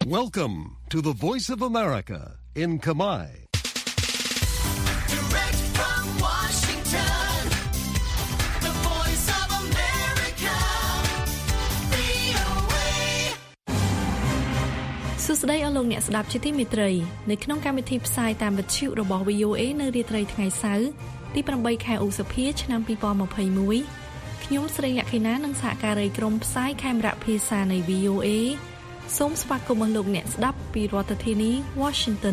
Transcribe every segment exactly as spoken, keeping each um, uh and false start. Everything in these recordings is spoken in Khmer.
Welcome to the Voice of America in Khmer. Direct from Washington, the Voice of America, វី អូ เอសួស្តីអស់លោកអ្នកស្ដាប់ជាទីមេត្រីនៅក្នុងកម្មវិធីផ្សាយតាមវិទ្យុរបស់ វី អូ เอ នៅរាត្រីថ្ងៃសៅរ៍ទីប្រាំបីខែឧសភាឆ្នាំពីរពាន់ម្ភៃមួយខ្ញុំស្រីលក្ខិណានិងសហការីក្រុមផ្សាយខេមរៈភាសានៃ វី អូ เอ សូមស្វាគមន៍លោកអ្នកស្ដាប់ពីរដ្ឋធានី Washington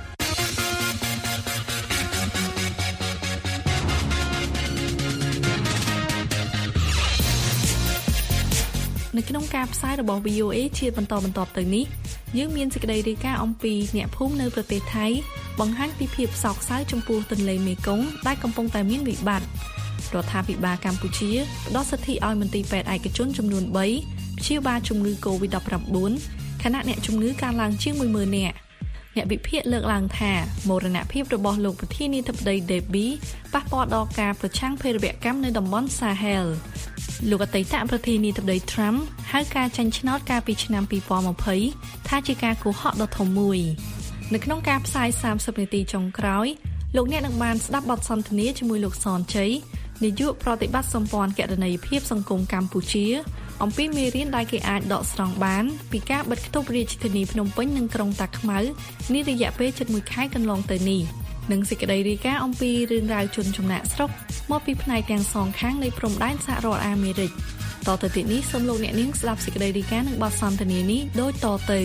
នៅក្នុងការផ្សាយរបស់ វី អូ เอ ជាបន្តបន្ទាប់ទៅនេះយើងមានសេចក្តីរាយការណ៍អំពីអ្នកភូមិនៅប្រទេសថៃបង្ហាញពីភាពសោកសៅចំពោះទន្លេមេគង្គដែលកំពុងតែមានវិបត្តិរដ្ឋាភិបាលកម្ពុជាផ្ដល់សិទ្ធិឲ្យមន្ទីរពេទ្យឯកជនចំនួនបីព្យាបាលជំងឺ កូវីដ ដប់ប្រាំបួន ខណៈអ្នកជំងឺកើនឡើងជាង មួយម៉ឺន នាក់អ្នកវិភាគលើកឡើងថាមរណភាពរបស់លោកប្រធានាធិបតី Deby ប៉ះពាល់ដល់ការប្រឆាំងភេរវកម្មនៅតំបន់ Sahel លោកអតីតប្រធានាធិបតី Trump ហៅការចាញ់ឆ្នោតកាលពីឆ្នាំពីរពាន់ម្ភៃថាជាការកុហកដ៏ធំមួយនៅក្នុងការផ្សាយសាមសិបនាទីចុងក្រោយលោកអ្នកនឹងបានស្ដាប់បទសន្ទនាជាមួយលោកសនជ័យនាយកប្រតិបត្តិសម្ព័ន្ធគណនេយ្យភាពសង្គមកម្ពុជាអំពីមេរៀនដែលគេអាចដកស្រង់បានពីការបិទគប់រាជធានីភ្នំពេញនិងក្រុងតាខ្មៅនារយៈពេលជិតមួយខែកន្លងទៅនេះនិងសេចក្តីរាយការណ៍អំពីរឿងរ៉ាវជនចំណាក់ស្រុកមកពីផ្នែកទាំងសងខាងនៃព្រំដែនសហរដ្ឋអាមេរិកតទៅទៀតនេះសូមលោកអ្នកនាងស្ដាប់សេចក្តីរាយការណ៍និងបទសន្ទនានេះដូចតទៅ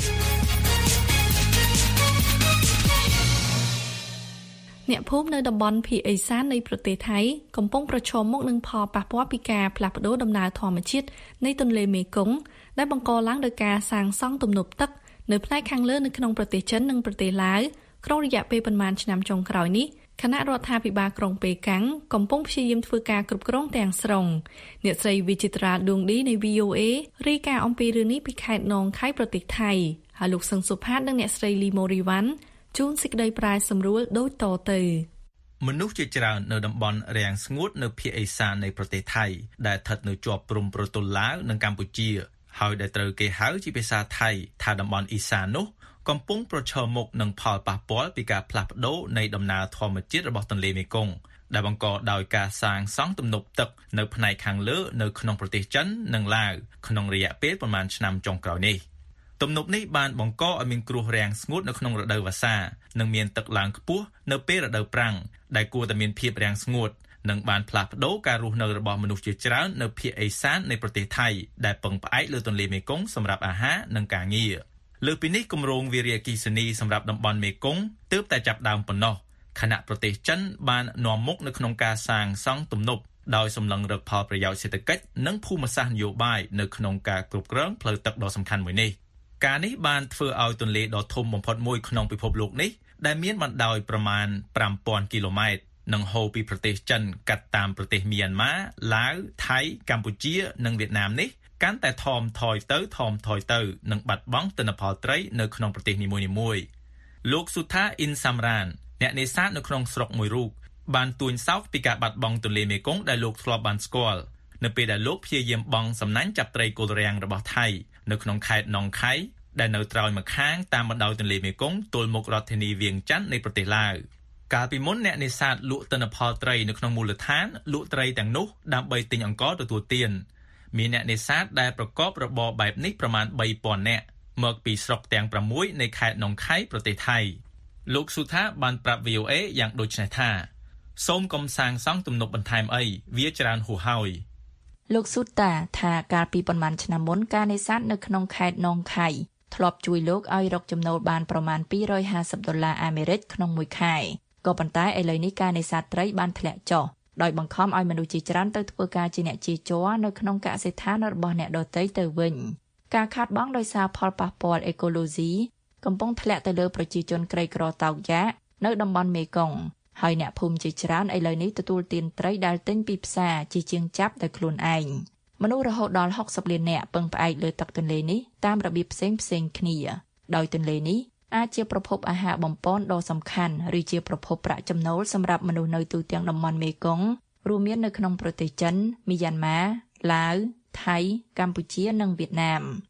អ្នកភូមិនៅតំបន់ភាគឦសាននៃប្រទេសថៃកំពុងប្រឈមមុខនឹងផលប៉ះពាល់ពីការផ្លាស់ប្តូរដំណើរធម្មជាតិនៃទន្លេមេគង្គដែលបង្កឡើងដោយការសាងសង់ទំនប់ទឹកនៅផ្នែកខាងលើនៅក្នុងប្រទេសចិននិងប្រទេសឡាវក្នុងរយៈពេលប្រមាណឆ្នាំចុងក្រោយនេះគណៈរដ្ឋាភិបាលក្រុងប៉េកាំងកំពុងព្យាយាមធ្វើការគ្រប់គ្រងទាំងស្រុងអ្នកស្រីវិចិត្រាដួងឌីនៃ វី អូ เอ រាយការណ៍អំពីរឿងនេះពីខេត្តនងខៃប្រទេសថៃហើយលោកសឹងសុផាតនិងអ្នកស្រីលីម៉ូរីវ៉ាន់ជួនសេចក្តីប្រែសម្រួលដូចតទៅមនុស្សជាច្រើននៅតំបន់រាំងស្ងួតនៅភាគឦសាននៃប្រទេសថៃដែលស្ថិតនៅជាប់ព្រំប្រទល់ឡាវនិងកម្ពុជាហើយដែលត្រូវគេហៅជាភាសាថៃថាតំបន់ឦសាននោះកំពុងប្រឈមមុខនឹងផលប៉ះពាល់ពីការផ្លាស់ប្ដូរនៃដំណើរធម្មជាតិរបស់ទន្លេមេគង្គដែលបង្កដោយការសាងសង់ទំនប់ទឹកនៅផ្នែកខាងលើនៅក្នុងប្រទេសចិននិងឡាវក្នុងរយៈពេលប្រមាណឆ្នាំចុងក្រោយនេះទំនប់នេះបានបង្កឲ្យមានគ្រោះរាំងស្ងួតនៅក្នុងរដូវវស្សានិងមានទឹកឡើងខ្ពស់នៅពេលរដូវប្រាំងដែលគួរតែមានភាពរាំងស្ងួតនិងបានផ្លាស់ប្ដូរការរស់នៅរបស់មនុស្សជាច្រើននៅភាគឦសាននៃប្រទេសថៃដែលពឹងផ្អែកលើទន្លេមេគង្គសម្រាប់អាហារនិងការងារលើពីនេះគម្រោងវារីអគ្គិសនីសម្រាប់តំបន់មេគង្គទើបតែចាប់ដើមប៉ុណ្ណោះខណៈប្រទេសចិនបាននាំមុខនៅក្នុងការសាងសង់ទំនប់ដោយសម្លឹងរកផលប្រយោជន៍សេដ្ឋកិច្ចនិងភូមិសាស្ត្រនយោបាយនៅក្នុងការគ្រប់គ្រងផ្លូវទឹកដ៏សំខាន់មួយនេះការនេះបានធ្វើឲ្យទន្លេដ៏ធំបំផុតមួយក្នុងពិភពលោកនេះដែលមានបណ្ដោយប្រមាណប្រាំពាន់គីឡូម៉ែត្រនិងហូរពីប្រទេសចិនកាត់តាមប្រទេសមីយ៉ាន់ម៉ាឡាវថៃកម្ពុជានិងវៀតណាមនេះកាន់តែថមថយទៅថមថយទៅនិងបាត់បង់ទិន្នផលត្រីនៅក្នុងប្រទេសនីមួយៗលោកសុថាអ៊ីនសាំរ៉ានអ្នកនេសាទនៅក្នុងស្រុកមួយរូបបានទួញសោកពីការបាត់បង់ទន្លេមេគង្គដែលលោកធ្លាប់បានស្គាល់នៅពេលដែលលោកព្យាយាមបង់សំណាញ់ចាប់ត្រីគល់រាំងរបស់ថៃនៅក្នុងខេត្តនងខៃដែលនៅត្រើយម្ខាងតាមបណ្ដោយទន្លេមេគង្គទល់មុខរដ្ឋធានីវៀងច័ន្ទនៃប្រទេសឡាវកាលពីមុនអ្នកនេសាទលក់ទិន្នផលត្រីនៅក្នុងមូលដ្ឋានលក់ត្រីទាំងនោះដើម្បីទិញអង្ករទទួលទានមានអ្នកនេសាទដែលប្រកបរបរបែបនេះប្រមាណបីពាន់នាក់មកពីស្រុកទាំងប្រាំមួយនៃខេត្តនងខៃប្រទេសថៃលោកសុថាបានប្រាប់ វី អូ เอ យ៉ាងដូចនេះថាសូមកុំសាងសង់ទំនប់បន្ថែមអីវាច្រើនហួសហើយលោកសុតាថាកាលពីប្រមាណឆ្នាំមុនការនេសាទនៅក្នុងខេត្តនងខៃធ្លាប់ជួយលោកឲ្យរកចំណូលបានប្រមាណពីររយហាសិបដុល្លារអាមេរិកក្នុងមួយខែក៏ប៉ុន្តែឥឡូវនេះការនេសាទត្រីបានធ្លាក់ចុះដោយបង្ខំឲ្យមនុស្សជាច្រើនទៅធ្វើការជាអ្នកជាជ័រនៅក្នុងកសិដ្ឋានរបស់អ្នកដទៃទៅវិញការខាតបង់ដោយសារផលប៉ះពាល់អេកូឡូស៊ីកំពុងធ្លាក់ទៅលើប្រជាជនក្រីក្រតោកយ៉ាកនៅតំបន់មេគង្គហើយអ្នកភូមិជាច្រើនឥឡូវនេះទទួលទានត្រីដែលទិញពីផ្សារជាជាងចាប់ដោយខ្លួនឯងមនុស្សរហូតដល់ហុកសិបលាននាក់ពឹងផ្អែកលើទឹកទន្លេនេះតាមរបៀបផ្សេងផ្សេងគ្នាដោយទន្លេនេះអាចជាប្រភពអាហារបំពន់ដ៏សំខាន់ឬជាប្រភពប្រាក់ចំណូលសម្រាប់មនុស្សនៅទូទាំងតំបន់មេគង្គរួមមាននៅក្នុងប្រទេសចិនមីយ៉ាន់ម៉ាឡាវថៃកម្ពុជានិងវៀតណាម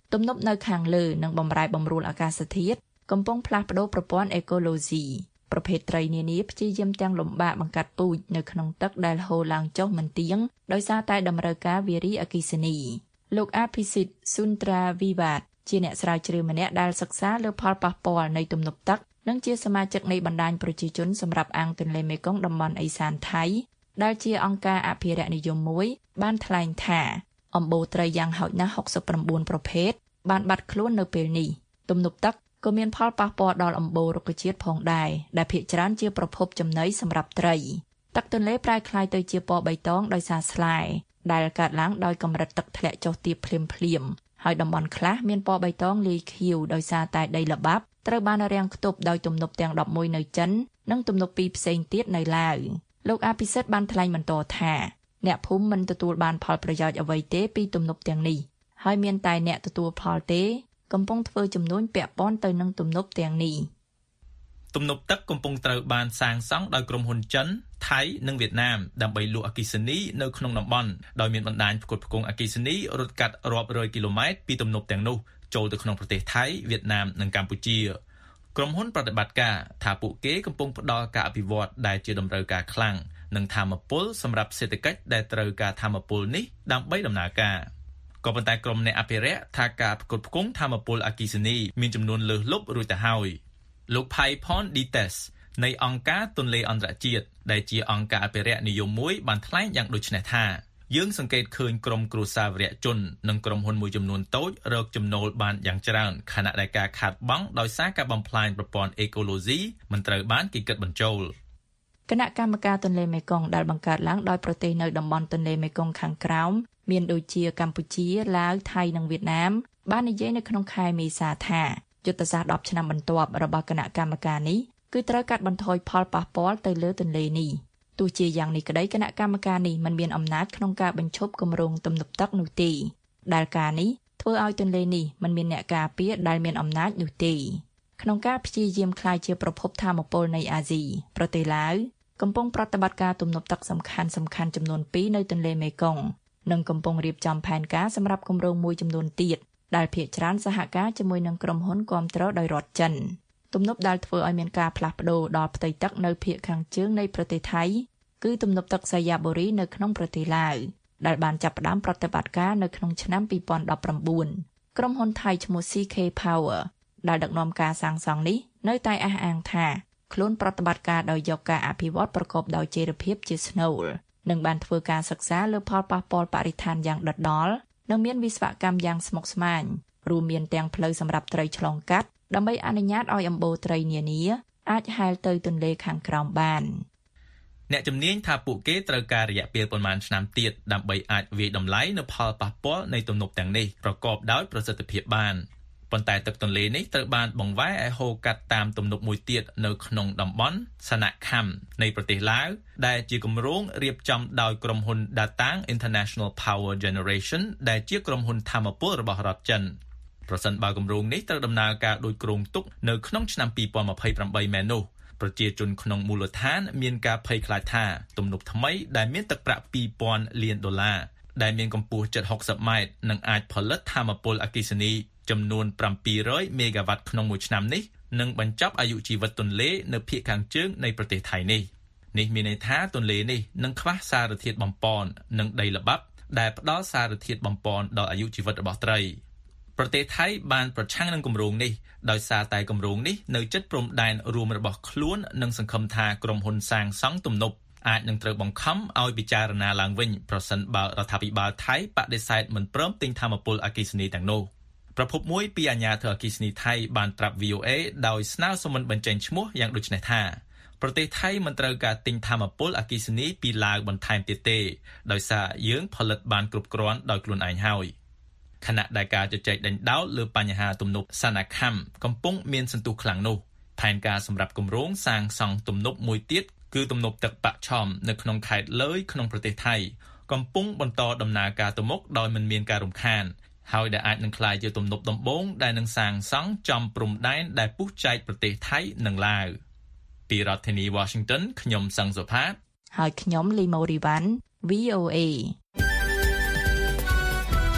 ទំនប់នៅខាងលើនិងបំរែបំរួលអាកាសធាតុកំពុងផ្លាស់ប្តូរប្រព័ន្ធអេកូឡូស៊ីប្រភេទត្រីនានាព្យាយាមទាំងលំបាកបង្កាត់ពូជនៅក្នុងទឹកដែលហូរឡើងចុះមិនទៀងដោយសារតែតម្រូវការវារីអគ្គិសនីលោកអភិសិទ្ធស៊ុនត្រាវីវ៉ាតជាអ្នកស្រាវជ្រាវម្នាក់ដែលសិក្សាលើផលប៉ះពាល់នៃទំនប់ទឹកនិងជាសមាជិកនៃបណ្ដាញប្រជាជនសម្រាប់អាងទន្លេមេគង្គតំបន់ឦសានថៃដែលជាអង្គការអភិរក្សនិយមមួយបានថ្លែងថាអំបូរត្រីយ៉ាងហោចណាស់ហុកសិបប្រាំបួនប្រភេទបានបាត់ខ្លួននៅពេលនេះទំនប់ទឹកក៏មានផលប៉ះពាល់ដល់អំបូររុក្ខជាតិផងដែរដែលភាគច្រើនជាប្រភពចំណីសម្រាប់ត្រីទឹកទន្លេប្រែក្លាយទៅជាពណ៌បៃតងដោយសារស្លែដែលកើតឡើងដោយកម្រិតទឹកធ្លាក់ចុះទាបភ្លាមភ្លាមហើយតំបន់ខ្លះមានពណ៌បៃតងលាយខៀវដោយសារតែដីល្បាប់ត្រូវបានរាំងខ្ទប់ដោយទំនប់ទាំងដប់មួយនៅចិននិងទំនប់ពីរផ្សេងទៀតនៅឡាវលោកអភិសិទ្ធបានថ្លែងបន្តថាអ្នកភូមិមិនទទួលបានផលប្រយោជន៍អ្វីទេពីទំនប់ទាំងនេះហើយមានតែអ្នកទទួលផលទេកំពុងធ្វើចំនួនពាក់ព័ន្ធទៅនឹងទំនប់ទាំងនេះទំនប់ទឹកកំពុងត្រូវបានសាងសង់ដោយក្រុមហ៊ុនចិនថៃនិងវៀតណាមដើម្បីលក់អគ្គិសនីនៅក្នុងតំបន់ដោយមានបណ្ដាញផ្គត់ផ្គង់អគ្គិសនីរត់កាត់រាប់រយគីឡូម៉ែត្រពីទំនប់ទាំងនោះចូលទៅក្នុងប្រទេសថៃវៀតណាមនិងកម្ពុជាក្រុមហ៊ុនប្រតិបត្តិការថាពួកគេកំពុងផ្ដល់ការអភិវឌ្ឍដែលជាតម្រូវការខ្លាំងនិងធម្មពលសម្រាប់សេដ្ឋកិច្ចដែលត្រូវការធម្មពលនេះដើម្បីដំណើរការក៏ប៉ុន្តែក្រុមអ្នកអភិរក្សថាការផ្គត់ផ្គង់ធម្មពលអគ្គិសនីមានចំនួនលើសលប់រួចទៅហើយលោកផៃផនឌីតេសនៃអង្គការទន្លេអន្តរជាតិដែលជាអង្គការអភិរក្សនិយមមួយបានថ្លែងយ៉ាងដូចនេះថាយើងសង្កេតឃើញក្រុមគ្រួសារវរៈជននិងក្រុមហ៊ុនមួយចំនួនតូចរកចំណូលបានយ៉ាងច្រើនខណៈដែលការខាតបង់ដោយសារការបំផ្លាញប្រព័ន្ធអេកូឡូស៊ីមិនត្រូវបានគេគិតបញ្ចូលគណៈកម្មការទន្លេមេគង្គដែលបង្កើតឡើងដោយប្រទេសនៅតំបន់ទន្លេមេគង្គខាងក្រោមមានដូចជាកម្ពុជាឡាវថៃនិងវៀតណាមបាននិយាយនៅក្នុងខែមេសាថាយុទ្ធសាស្ត្រដប់ឆ្នាំបន្ទាប់របស់គណៈកម្មការនេះគឺត្រូវកាត់បន្ថយផលប៉ះពាល់ទៅលើទន្លេនេះទោះជាយ៉ាងនេះក្តីគណៈកម្មការនេះមិនមានអំណាចក្នុងការបញ្ឈប់គម្រោងទំនប់ទឹកនោះទេដែលការនេះធ្វើឲ្យទន្លេនេះមិនមានអ្នកការពារដែលមានអំណាចនោះទេក្នុងការព្យាយាមក្លាយជាប្រភពថាមពលនៃអាស៊ីប្រទេសឡាវកំពុងប្រតិបត្តិការទំនប់ទឹកសំខាន់សំខាន់ចំនួនពីរនៅទន្លេមេគង្គនិងកំពុងរៀបចំផែនការសម្រាប់គម្រោងមួយចំនួនទៀតដែលភាគច្រើនសហការជាមួយនឹងក្រុមហ៊ុនគាំទ្រដោយរដ្ឋចិនទំនប់ដែលធ្វើឲ្យមានការផ្លាស់ប្ដូរដល់ផ្ទៃទឹកនៅភាគខាងជើងនៃប្រទេសថៃគឺទំនប់ទឹកសាយ៉ាបូរីនៅក្នុងប្រទេសឡាវដែលបានចាប់ផ្ដើមប្រតិបត្តិការនៅក្នុងឆ្នាំពីរពាន់ដប់ប្រាំបួនក្រុមហ៊ុនថៃឈ្មោះ ស៊ី ខេ Power ដែលដឹកនាំការសាងសង់នេះនៅតែអះអាងថាខ្លួនប្រតិបត្តិការដោយយកការអភិវឌ្ឍប្រកបដោយចីរភាពជាស្នូលនិងបានធ្វើការសិក្សាលើផលប៉ះពាល់បរិស្ថានយ៉ាងដិតដល់និងមានវិស្វកម្មយ៉ាងស្មុគស្មាញរួមមានទាំងផ្លូវសម្រាប់ត្រីឆ្លងកាត់ដើម្បីអនុញ្ញាតឲ្យអំបូរត្រីនានាអាចហែលទៅទន្លេខាងក្រោមបានអ្នកជំនាញថាពួកគេត្រូវការរយៈពេលប្រមាណឆ្នាំទៀតដើម្បីអាចវាយតម្លៃនៅផលប៉ះពាល់នៃទំនប់ទាំងនេះប្រកបដោយប្រសិទ្ធភាពបានប៉ុន្តែទឹកទន្លេនេះត្រូវបានបង្វែរឲ្យហូរកាត់តាមទំនប់មួយទៀតនៅក្នុងតំបន់សណាខំនៃប្រទេសឡាវដែលជាគម្រោងរៀបចំដោយក្រុមហ៊ុន Datang International Power Generation ដែលជាក្រុមហ៊ុនថាមពលរបស់រដ្ឋចិនប្រសិនបើគម្រោងនេះត្រូវដំណើរការដោយគ្រោងទុកនៅក្នុងឆ្នាំពីរពាន់ម្ភៃប្រាំបីមែននោះប្រជាជនក្នុងមូលដ្ឋានមានការភ័យខ្លាចថាទំនប់ថ្មីដែលមានទឹកប្រាក់ពីរពាន់លានដុល្លារដែលមានកម្ពស់ជិតហុកសិបម៉ែត្រនិងអាចផលិតថាមពលអគ្គិសនីចំនួនប្រាំពីររយមេហ្គាវ៉ាត់ក្នុងមួយឆ្នាំនេះនឹងបញ្ចប់អាយុជីវិតទន្លេនៅភាគខាងជើងនៃប្រទេសថៃនេះនេះមានន័យថាទន្លេនេះនឹងខ្វះសារធាតុបំប៉ននិងដីល្បាប់ដែលផ្ដល់សារធាតុបំប៉នដល់អាយុជីវិតរបស់ត្រីប្រទេសថៃបានប្រឆាំងនឹងគម្រោងនេះដោយសារតែគម្រោងនេះនៅជិតព្រំដែនរួមរបស់ខ្លួននិងសង្ឃឹមថាក្រុមហ៊ុនសាងសង់ទំនប់អាចនឹងត្រូវបង្ខំឲ្យពិចារណាឡើងវិញប្រសិនបើរដ្ឋាភិបាលថៃបដិសេធមិនព្រមទិញថាមពលអគ្គិសនីទាំងនោះប្រភពមួយពីអាជ្ញាធរអគ្គិសនីថៃបានប្រាប់ វី អូ អេ ដោយស្នើសុំមិនបញ្ចេញឈ្មោះយ៉ាងដូចនេះថាប្រទេសថៃមិនត្រូវការទិញថាមពលអគ្គិសនីពីឡាវបន្ថែមទៀតទេដោយសារយើងផលិតបានគ្រប់គ្រាន់ដោយខ្លួនឯងហើយខណៈដែលការជជែកដេញដោលលើបញ្ហាទំនប់សណាខំកំពុងមានសន្ទុះខ្លាំងនោះផែនការសម្រាប់គម្រោងសាងសង់ទំនប់មួយទៀតគឺទំនប់ទឹកបាក់ឆំនៅក្នុងខេត្តលើយក្នុងប្រទេសថៃកំពុងបន្តដំណើរការទៅមុខដោយមិនមានការរំខានហើយដែលអាចនឹងក្លាយជាទំនប់ដំបូងដែលនឹងសាងសង់ចំព្រំដែនដែលពុះចែកប្រទេសថៃនិងឡាវពីរដ្ឋធានី Washington ខ្ញុំសង្សុផាតហើយខ្ញុំលីម៉ូរីវ៉ាន់ វី អូ អេ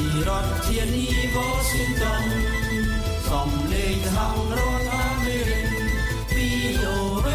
រដ្ឋធានី Washington សំឡេងហៅរដ្ឋអាមេរិក វី អូ เอ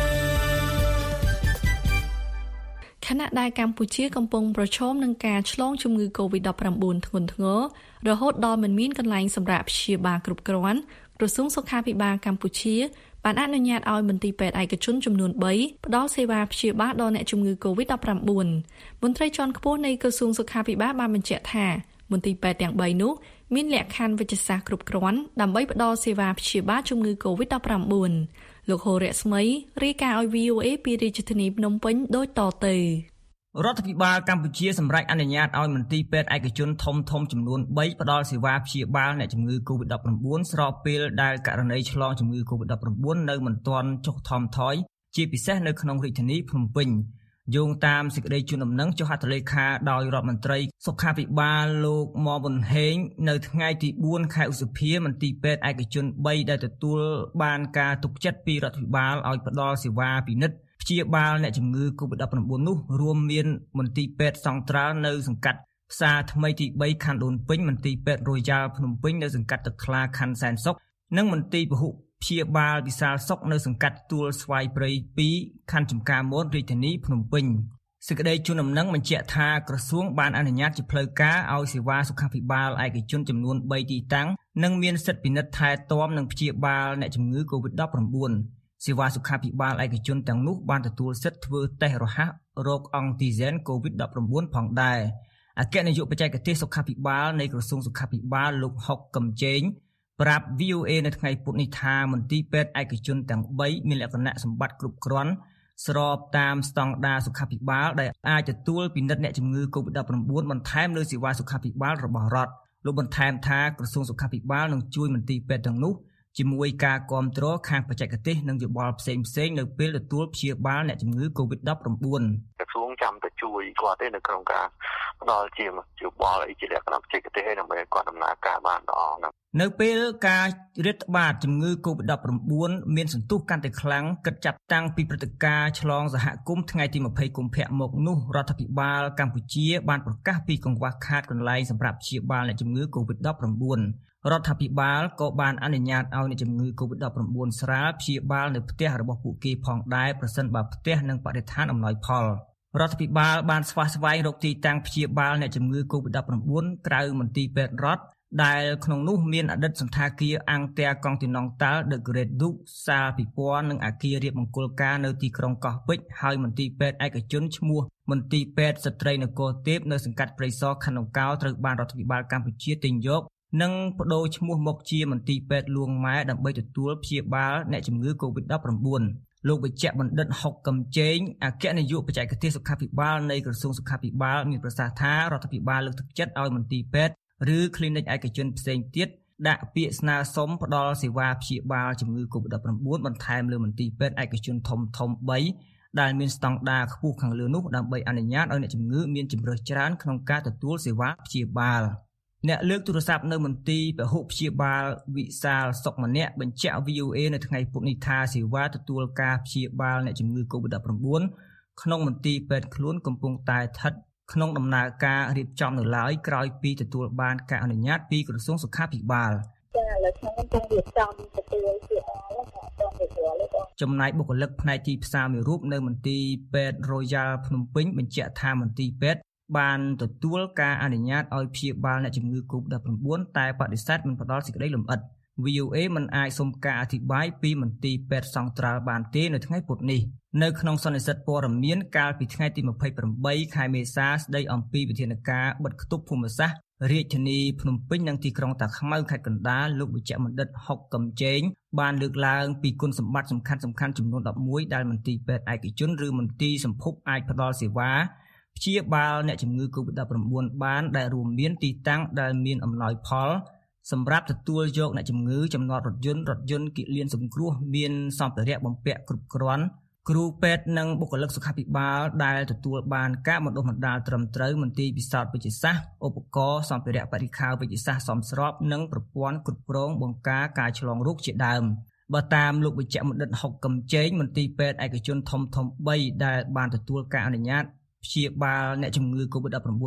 ខណៈដែលកម្ពុជាកំពុងប្រឈមនឹងការឆ្លងជំងឺ កូវីដ ដប់ប្រាំបួន ធ្ងន់ធ្ងររហូតដល់មិនមានកន្លែងសម្រាប់ព្យាបាលគ្រប់គ្រាន់ក្រសួងសុខាភិបាលកម្ពុជាបានអនុញ្ញាតឲ្យមន្ទីរពេទ្យឯកជនចំនួនបីផ្ដល់សេវាព្យាបាលដល់អ្នកជំងឺ កូវីដ ដប់ប្រាំបួន មន្ត្រីជាន់ខ្ពស់នៃក្រសួងសុខាភិបាលបានបញ្ជាក់ថាមន្ទីរពេទ្យទាំងបីនោះមានលក្ខខណ្ឌវិទ្យាសាស្ត្រគ្រប់គ្រាន់ដើម្បីផ្ដល់សេវាព្យាបាលជំងឺ កូវីដ ដប់ប្រាំបួន លោកហូរ៉ាស្មីរាយការណ៍ឲ្យ វី អូ អេ ពីរាជធានីភ្នំពេញដូចតទៅរដ្ឋាភិបាលកម្ពុជាសម្រេចអនុញ្ញាតឲ្យមន្ទីរពេទ្យឯកជនធំធំចំនួនបីផ្ដល់សេវាព្យាបាលអ្នកជំងឺ កូវីដ ដប់ប្រាំបួន ស្របពេលដែលករណីឆ្លងជំងឺ កូវីដ ដប់ប្រាំបួន នៅមិនទាន់ចុះថមថយជាពិសេសនៅក្នុងរាជធានីភ្នំពេញយោងតាមសេចក្តីជូនដំណឹងចុះហត្ថលេខាដោយរដ្ឋមន្ត្រីសុខាភិបាលលោកម៉ប៊ុនហេងនៅថ្ងៃទីបួនខែឧសភាមន្ទីរពេទ្យឯកជនបីដែលទទួលបានការទុកចិត្តពីរដ្ឋាភិបាលឲ្យផ្ដល់សេវាពិនិត្យព្យាបាលអ្នកជំងឺ កូវីដ ដប់ប្រាំបួន នោះរួមមានមន្ទីរពេទ្យសង្ត្រាល់នៅសង្កាត់ផ្សារថ្មីទីបីខណ្ឌដូនពេញមន្ទីរពេទ្យរ៉ូយ៉ាល់ភ្នំពេញនៅសង្កាត់ទឹកថ្លាខណ្ឌសែនសុខនិងមន្ទីរពហុព្យាបាលវិសាលសុខនៅសង្កាត់ទួលស្វាយព្រៃពីរខណ្ឌចំការមនរាជធានីភ្នំពេញសេចក្តីជូនដំណឹងបញ្ជាក់ថាក្រសួងបានអនុញ្ញាតជាផ្លូវការឲ្យសេវាសុខាភិបាលឯកជនចំនួនបីទីតាំងនិងមានសិទ្ធិពិនិត្យថែទាំនិងព្យាបាលអ្នកជំងឺ កូវីដ ដប់ប្រាំបួន សេវាសុខាភិបាលឯកជនទាំងនោះបានទទួលសិទ្ធិធ្វើតេស្តរហ័សរោគអង់ទីហ្សែន កូវីដ ដប់ប្រាំបួន ផងដែរអគ្គនាយកបច្ចេកទេសសុខាភិបាលនៃក្រសួងសុខាភិបាលលោកហុកកំជេងប្រាប់ វី អូ អេ នៅថ្ងៃពុធនេះថាមន្ទីរពេទ្យឯកជនទាំងបីមានលក្ខណៈសម្បត្តិគ្រប់គ្រាន់ស្របតាមស្តង់ដារសុខាភិបាលដែលអាចទទួលពិនិត្យអ្នកជំងឺ កូវីដ ដប់ប្រាំបួន បន្ថែមលើសេវាសុខាភិបាលរបស់រដ្ឋលោកបន្ថែមថាក្រសួងសុខាភិបាលនឹងជួយមន្ទីរពេទ្យទាំងនោះជាមួយការគាំទ្រខាងបច្ចេកទេសនិងយោបល់ផ្សេងៗនៅពេលទទួលព្យាបាលអ្នកជំងឺ កូវីដ ដប់ប្រាំបួនក្រសួងចាំតែជួយគាត់ទេនៅក្នុងការផ្ដល់ជាយោបល់អីជាលក្ខណៈបច្ចេកទេសឲ្យដើម្បីគាត់ដំណើរការបានល្អណាស់នៅពេលការរាតត្បាតជំងឺ កូវីដ ដប់ប្រាំបួន មានសន្ទុះកាន់តែខ្លាំងគិតចាប់តាំងពីព្រឹត្តិការណ៍ឆ្លងសហគមន៍ថ្ងៃទីម្ភៃកុម្ភៈមកនោះរដ្ឋាភិបាលកម្ពុជាបានប្រកាសពីកង្វះខាតកន្លែងសម្រាប់ព្យាបាលអ្នកជំងឺ កូវីដ ដប់ប្រាំបួន រដ្ឋាភិបាលក៏បានអនុញ្ញាតឲ្យអ្នកជំងឺ កូវីដ ដប់ប្រាំបួន ស្រាលព្យាបាលនៅផ្ទះរបស់ពួកគេផងដែរប្រសិនបើផ្ទះនិងបរិស្ថានអំណោយផលរដ្ឋាភិបាលបានស្វះស្វែងរកទីតាំងព្យាបាលអ្នកជំងឺ កូវីដ ដប់ប្រាំបួន ក្រៅមន្ទីរពេទ្យរដ្ឋដែលក្នុងនោះមានអតីតសន្តាគារអង្គផ្ទះកងទីនងតាល់ The Great Duke សាលពិព័រណ៍និងអគាររៀបមង្គលការនៅទីក្រុងកោះពេជ្រហើយមន្ទីរពេទ្យឯកជនឈ្មោះមន្ទីរពេទ្យស្ត្រីនគរទេពនៅសង្កាត់ព្រៃសរខណ្ឌដង្កោត្រូវបានរដ្ឋាភិបាលកម្ពុជាទិញយកនិងបដូរឈ្មោះមកជាមន្ទីរពេទ្យលួងម៉ែដើម្បីទទួលព្យាបាលអ្នកជំងឺ កូវីដ ដប់ប្រាំបួន លោកវេជ្ជបណ្ឌិតហុកកំជេងអគ្គនាយកបច្ចេកទេសសុខាភិបាលនៃក្រសួងសុខាភិបាលមានប្រសាសន៍ថារដ្ឋាភិបាលលើកទឹកចិត្តឲ្យមន្ទីរពេទ្យឬ clinic ឯកជនផ្សេងទៀតដាក់ពាក្យស្នើសុំផ្ដល់សេវាព្យាបាលជំងឺ កូវីដ ដប់ប្រាំបួន បន្ថែមលើមន្ទីរពេទ្យឯកជនធំធំបីដែលមានស្តង់ដារខ្ពស់ខាងលើនោះដើម្បីអនុញ្ញាតឲ្យអ្នកជំងឺមានជម្រើសច្រើនក្នុងការទទួលសេវាព្យាបាលអ្នកលើកទូរស័ព្ទនៅមន្ទីរពហុព្យាបាលវិសាលសុខម្នាក់បញ្ជាក់ វី អូ អេ នៅថ្ងៃពុធនេះថាសេវាទទួលការព្យាបាលអ្នកជំងឺ កូវីដ ដប់ប្រាំបួន ក្នុងមន្ទីរពេទ្យខ្លួនកំពុងតែស្ថិតក្នុងដំណើរការរៀបចំនៅឡើយក្រោយពីទទួលបានការអនុញ្ញាតពីក្រសួងសុខាភិបាលចាឥឡូវខ្ញុំកំពុងរៀបចំទទួលព្យាបាលចំណែកបុគ្គលិកផ្នែកទីផ្សារមួយរូបនៅមន្ទីរពេទ្យ Royal ភ្នំពេញបញ្ជាក់ថាមន្ទីរពេទ្យបានទទួលការអនុញ្ញាតឲ្យព្យាបាលអ្នកជំងឺ កូវីដ ដប់ប្រាំបួន តែបដិសេធមិនផ្ដល់សេចក្តីលម្អិត វី អូ អេ មិនអាចសុំការអធិប្បាយពីមន្ទីរពេទ្យសង្ត្រាល់បានទេនៅថ្ងៃពុធនេះនៅក្នុងសន្និសីទព័ត៌មានកាលពីថ្ងៃទីម្ភៃប្រាំខែមេសាស្ដីអំពីវិធានការបិទគប់ភូមិសាស្ត្ររាជធានីភ្នំពេញនិងទីក្រុងតាខ្មៅខេត្តកណ្ដាលលោកវេជ្ជបណ្ឌិតហុកកំជេងបានលើកឡើងពីគុណសម្បត្តិសំខាន់សំខាន់ចំនួនដប់មួយដែលមន្ទីរពេទ្យឯកជនឬមន្ទីរសម្ភពអាចផ្ដល់សេវាព្យាបាលអ្នកជំងឺ កូវីដ ដប់ប្រាំបួន បានដែលរួមមានទីតាំងដែលមានអំណោយផលសម្រាប់ទទួលយកអ្នកជំងឺចំណតរថយន្តរថយន្តគិលានសង្គ្រោះមានសម្ភារៈបំពាក់គ្រប់គ្រាន់គ្រូពេទ្យនិងបុគ្គលិកសុខាភិបាលដែលទទួលបានការបណ្ដុះបណ្ដាលត្រឹមត្រូវមន្ទីរពិសោធន៍វិទ្យាសាស្ត្រឧបករណ៍សម្ភារៈបរិក្ខារវិទ្យាសាស្ត្រសមស្របនិងប្រព័ន្ធគ្រប់គ្រងបង្ការការឆ្លងរោគជាដើមបើតាមលោកវេជ្ជបណ្ឌិតហុកកំជេងមន្ទីរពេទ្យឯកជនធំធំបីដែលបានទទួលការអនុញ្ញាតព្យាបាលអ្នកជំងឺ កូវីដ ដប់ប្រាំបួន នោះ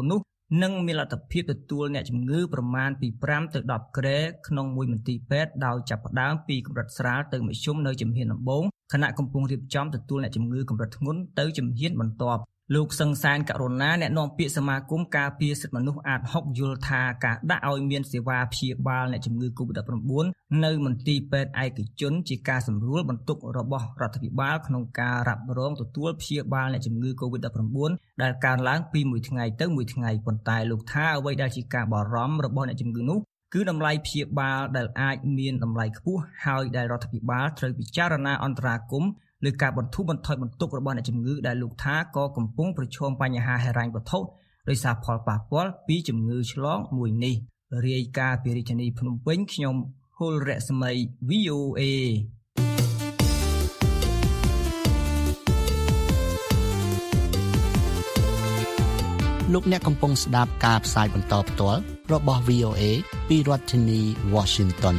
និងមានលទ្ធភាពទទួលអ្នកជំងឺប្រមាណពីfiveទៅtenក្រេក្នុងមួយមន្ទីរពេទ្យដោយចាប់ផ្ដើមពីកម្រិតស្រាលទៅមធ្យមនៅជំហានដំបូងខណៈកំពុងរៀបចំទទួលអ្នកជំងឺកម្រិតធ្ងន់ទៅជំហានបន្ទាប់លោកសង្សានករណាអ្នកនាំពាក្យសមាគមការពារសិទ្ធិមនុស្សអាតsixយល់ថាការដាក់ឲ្យមានសេវាព្យាបាលអ្នកជំងឺ COVID nineteen នៅមន្ទីរពេទ្យឯកជនជាការសម្រួលបន្ទុករបស់រដ្ឋាភិបាលក្នុងការរ៉ាប់រងទទួលព្យាបាលអ្នកជំងឺ COVID nineteen ដែលកើនឡើងពីមួយថ្ងៃទៅមួយថ្ងៃប៉ុន្តែលោកថាអ្វីដែលជាការបារម្ភរបស់អ្នកជំងឺនោះគឺតម្លៃព្យាបាលដែលអាចមានតម្លៃខ្ពស់ហើយដែលរដ្ឋាភិបាលត្រូវពិចារណាអន្តរាគមន៍លើការបន្ធូរបន្ថយបន្ទុករបស់អ្នកជំងឺដែលលោកថាក៏កំពុងប្រឈមបញ្ហាហិរញ្ញវត្ថុដោយសារផលប៉ះពាល់ពីជំងឺឆ្លងមួយនេះរាយការណ៍ពីរាជធានីភ្នំពេញខ្ញុំហុលរស្មី V O A លោកអ្នកកំពុងស្ដាប់ការផ្សាយបន្តផ្ទាល់របស់ V O A ពីរដ្ឋធានី Washington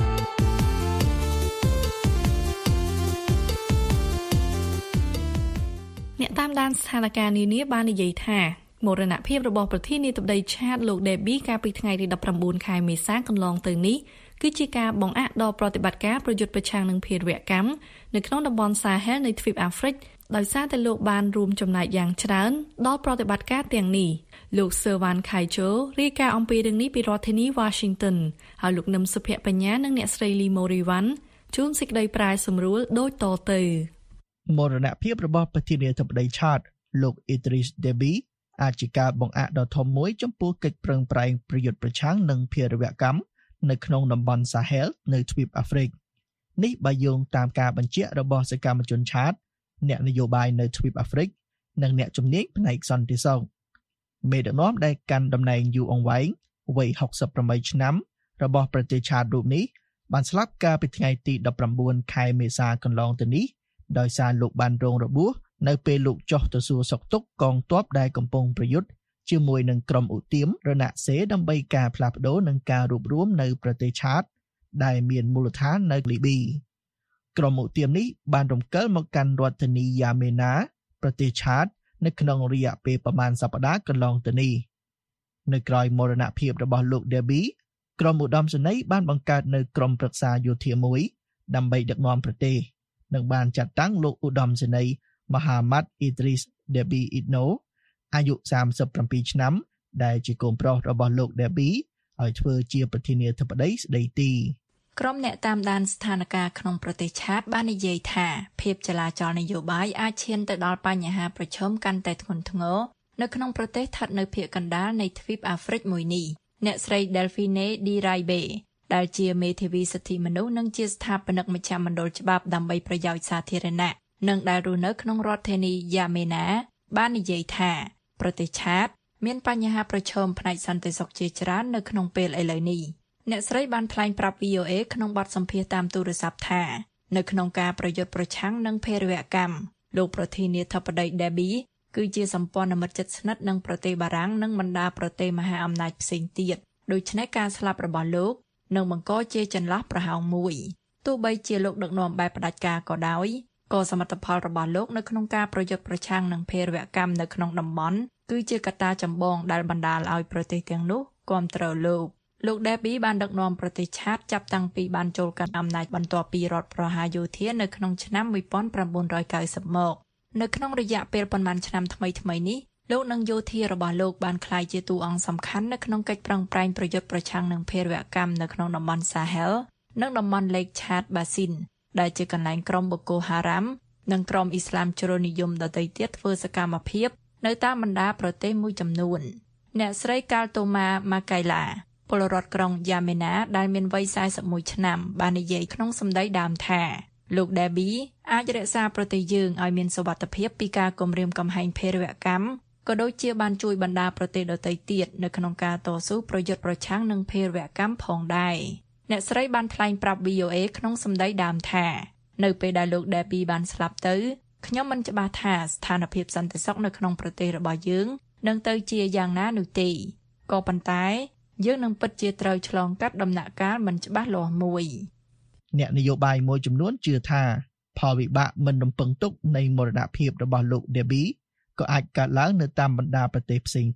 អ្នកតាមដានស្ថានភាពនានាបាននិយាយថាមរណភាពរបស់ប្រធានាធិបតីឆាតលោក Deby កាលពីថ្ងៃទីnineteenខែមេសាកន្លងទៅនេះគឺជាការបង្អាក់ដល់ប្រតិបត្តិការប្រយុទ្ធប្រឆាំងនឹងភេរវកម្មនៅក្នុងតំបន់សាហែលនៃទ្វីបអាហ្វ្រិកដោយសារតែលោកបានរួមចំណែកយ៉ាងច្រើនដល់ប្រតិបត្តិការទាំងនេះលោក Servan Khaijo រាយការណ៍អំពីរឿងនេះពីរដ្ឋធានី Washington ហើយលោកនឹមសុភ័ក្របញ្ញានិងអ្នកស្រី Lee Moriwan ជួនសេចក្តីប្រាយសម្រួលដូចតទៅមរណភាពរបស់ប្រធានាធិបតីឆាតលោក Idris Deby អាចជាការបង្អាក់ដ៏ធំមួយចំពោះកិច្ចប្រឹងប្រែងប្រយុទ្ធប្រឆាំងនឹងភេរវកម្មនៅក្នុងតំបន់សាហែលនៅទ្វីបអាហ្វ្រិកនេះបើយោងតាមការបញ្ជាក់របស់សកម្មជនឆាតអ្នកនយោបាយនៅទ្វីបអាហ្វ្រិកនិងអ្នកជំនាញផ្នែកសន្តិសុខមេដឹកនាំដែលកាន់តំណែងយូរអង្វែងវ័យsixty-eightឆ្នាំរបស់ប្រទេសឆាតរូបនេះបានស្លាប់កាលពីថ្ងៃទីnineteenខែមេសាកន្លងទៅនេះដោយសារលោកបានរងរបួសនៅពេលលោកចុះទៅសួរសុខទុក្ខកងទ័ពដែលកំពុងប្រយុទ្ធជាមួយនឹងក្រុមឧទាមរណសេរដើម្បីការផ្លាស់ប្ដូរនិងការរួបរวมនៅប្រទេសឆាតដែលមានមូលដ្ឋាននៅលីប៊ីក្រុមឧទាមនេះបានរំកិលមកកាន់រដ្ឋធានីយ៉ាមេណាប្រទេសឆាតនៅក្នុងរយៈពេលប្រមាណសប្តាហ៍កន្លងទៅនេះនៅក្រោយមរណភាពរបស់លោក Deby ក្រុមឧត្តមសេនីយ៍បានបង្កើតនៅក្រុមប្រឹក្សាយោធាមួយដើម្បីដឹកនាំប្រទេសនិងបានចាត់តាំងលោកឧត្តមសេនីយ៍ Mohammad Idris Deby Itno អាយុthirty-sevenឆ្នាំដែលជាកូនប្រុសរបស់លោក Deby ឲ្យធ្វើជាប្រធានាធិបតីស្ដីទីក្រុមអ្នកតាមដានស្ថានភាពក្នុងប្រទេសឆាតបាននិយាយថាភាពចលាចលនយោបាយអាចឈានទៅដល់បញ្ហាប្រឈមកាន់តែធ្ងន់ធ្ងរនៅក្នុងប្រទេសស្ថិតនៅភាគកណ្ដាលនៃទ្វីបអាហ្វ្រិកមួយនេះអ្នកស្រី Delphine Di Raibe ដែលជាមេធាវីសិទ្ធិមនុស្សនិងជាស្ថាបនិកមជ្ឈមណ្ឌលច្បាប់ដើម្បីប្រយោជន៍សាធារណៈនិងដែលរស់នៅក្នុងរដ្ឋធានីយ៉ាមេណាបាននិយាយថាប្រទេសឆាតមានបញ្ហាប្រឈមផ្នែកសន្តិសុខជាច្រើននៅក្នុងពេលឥឡូវនេះអ្នកស្រីបានថ្លែងប្រាប់ V O A ក្នុងបទសម្ភាសន៍តាមទូរស័ព្ទថានៅក្នុងការប្រយុទ្ធប្រឆាំងនឹងភេរវកម្មលោកប្រធានាធិបតី Deby គឺជាសម្ព័ន្ធមិត្តជិតស្និទ្ធនឹងប្រទេសបារាំងនិងបណ្ដាប្រទេសមហាអំណាចផ្សេងទៀតដូច្នេះការស្លាប់របស់លោកនឹងបង្កជាចន្លោះប្រហោងមួយទោះបីជាលោកដឹកនាំបែបផ្ដាច់ការក៏ដោយក៏សមិទ្ធផលរបស់លោកនៅក្នុងការប្រយុទ្ធប្រឆាំងនឹងភេរវកម្មនៅក្នុងតំបន់គឺជាកត្តាចម្បងដែលបណ្ដាលឲ្យប្រទេសទាំងនោះគាំទ្រលោកលោក Deby បានដឹកនាំប្រទេសឆាតចាប់តាំងពីបានចូលកាន់អំណាចបន្ទាប់ពីរដ្ឋប្រហារយោធានៅក្នុងឆ្នាំnineteen ninetyមកនៅក្នុងរយៈពេលប៉ុន្មានឆ្នាំថ្មីៗនេះលោកនិងយោធារបស់លោកបានក្លាយជាតួអង្គសំខាន់នៅក្នុងកិច្ចប្រឹងប្រែងប្រយុទ្ធប្រឆាំងនឹងភេរវកម្មនៅក្នុងតំបន់សាហែលនិងតំបន់ Lake Chad Basin ដែលជាកន្លែងក្រុម Boko Haram និងក្រុមអ៊ីស្លាមជ្រុលនិយមដទៃទៀតធ្វើសកម្មភាពនៅតាមបណ្ដាប្រទេសមួយចំនួនអ្នកស្រី Kaltoma Makaila ពលរដ្ឋក្រុងយ៉ាមេណាដែលមានវ័យforty-oneឆ្នាំបាននិយាយក្នុងសម្ដីដើមថាលោក Deby អាចរក្សាប្រទេសយើងឲ្យមានសុវត្ថិភាពពីការគំរាមកំហែងភេរវកម្មក៏ដូចជាបានជួយបណ្ដាប្រទេសដទៃទៀតនៅក្នុងការតស៊ូប្រយុទ្ធប្រឆាំងនឹងភេរវកម្មផងដែរអ្នកស្រីបានថ្លែងប្រាប់ V O A ក្នុងសម្ដីដើមថានៅពេលដែលលោក Deby បានស្លាប់ទៅខ្ញុំមិនច្បាស់ថាស្ថានភាពសន្តិសុខនៅក្នុងប្រទេសរបស់យើងនឹងទៅជាយ៉ាងណានោះទេក៏ប៉ុន្តែយើងនឹងពិតជាត្រូវឆ្លងកាត់ដំណាក់កាលមិនច្បាស់លាស់មួយអ្នកនយោបាយមួយចំនួនជឿថាផលវិបាកមិនរំពឹងទុកនៃមរណភាពរបស់លោក Deby ក៏អាចកើតឡើងនៅតាមបណ្ដាប្រទេសផ្សេងទៀត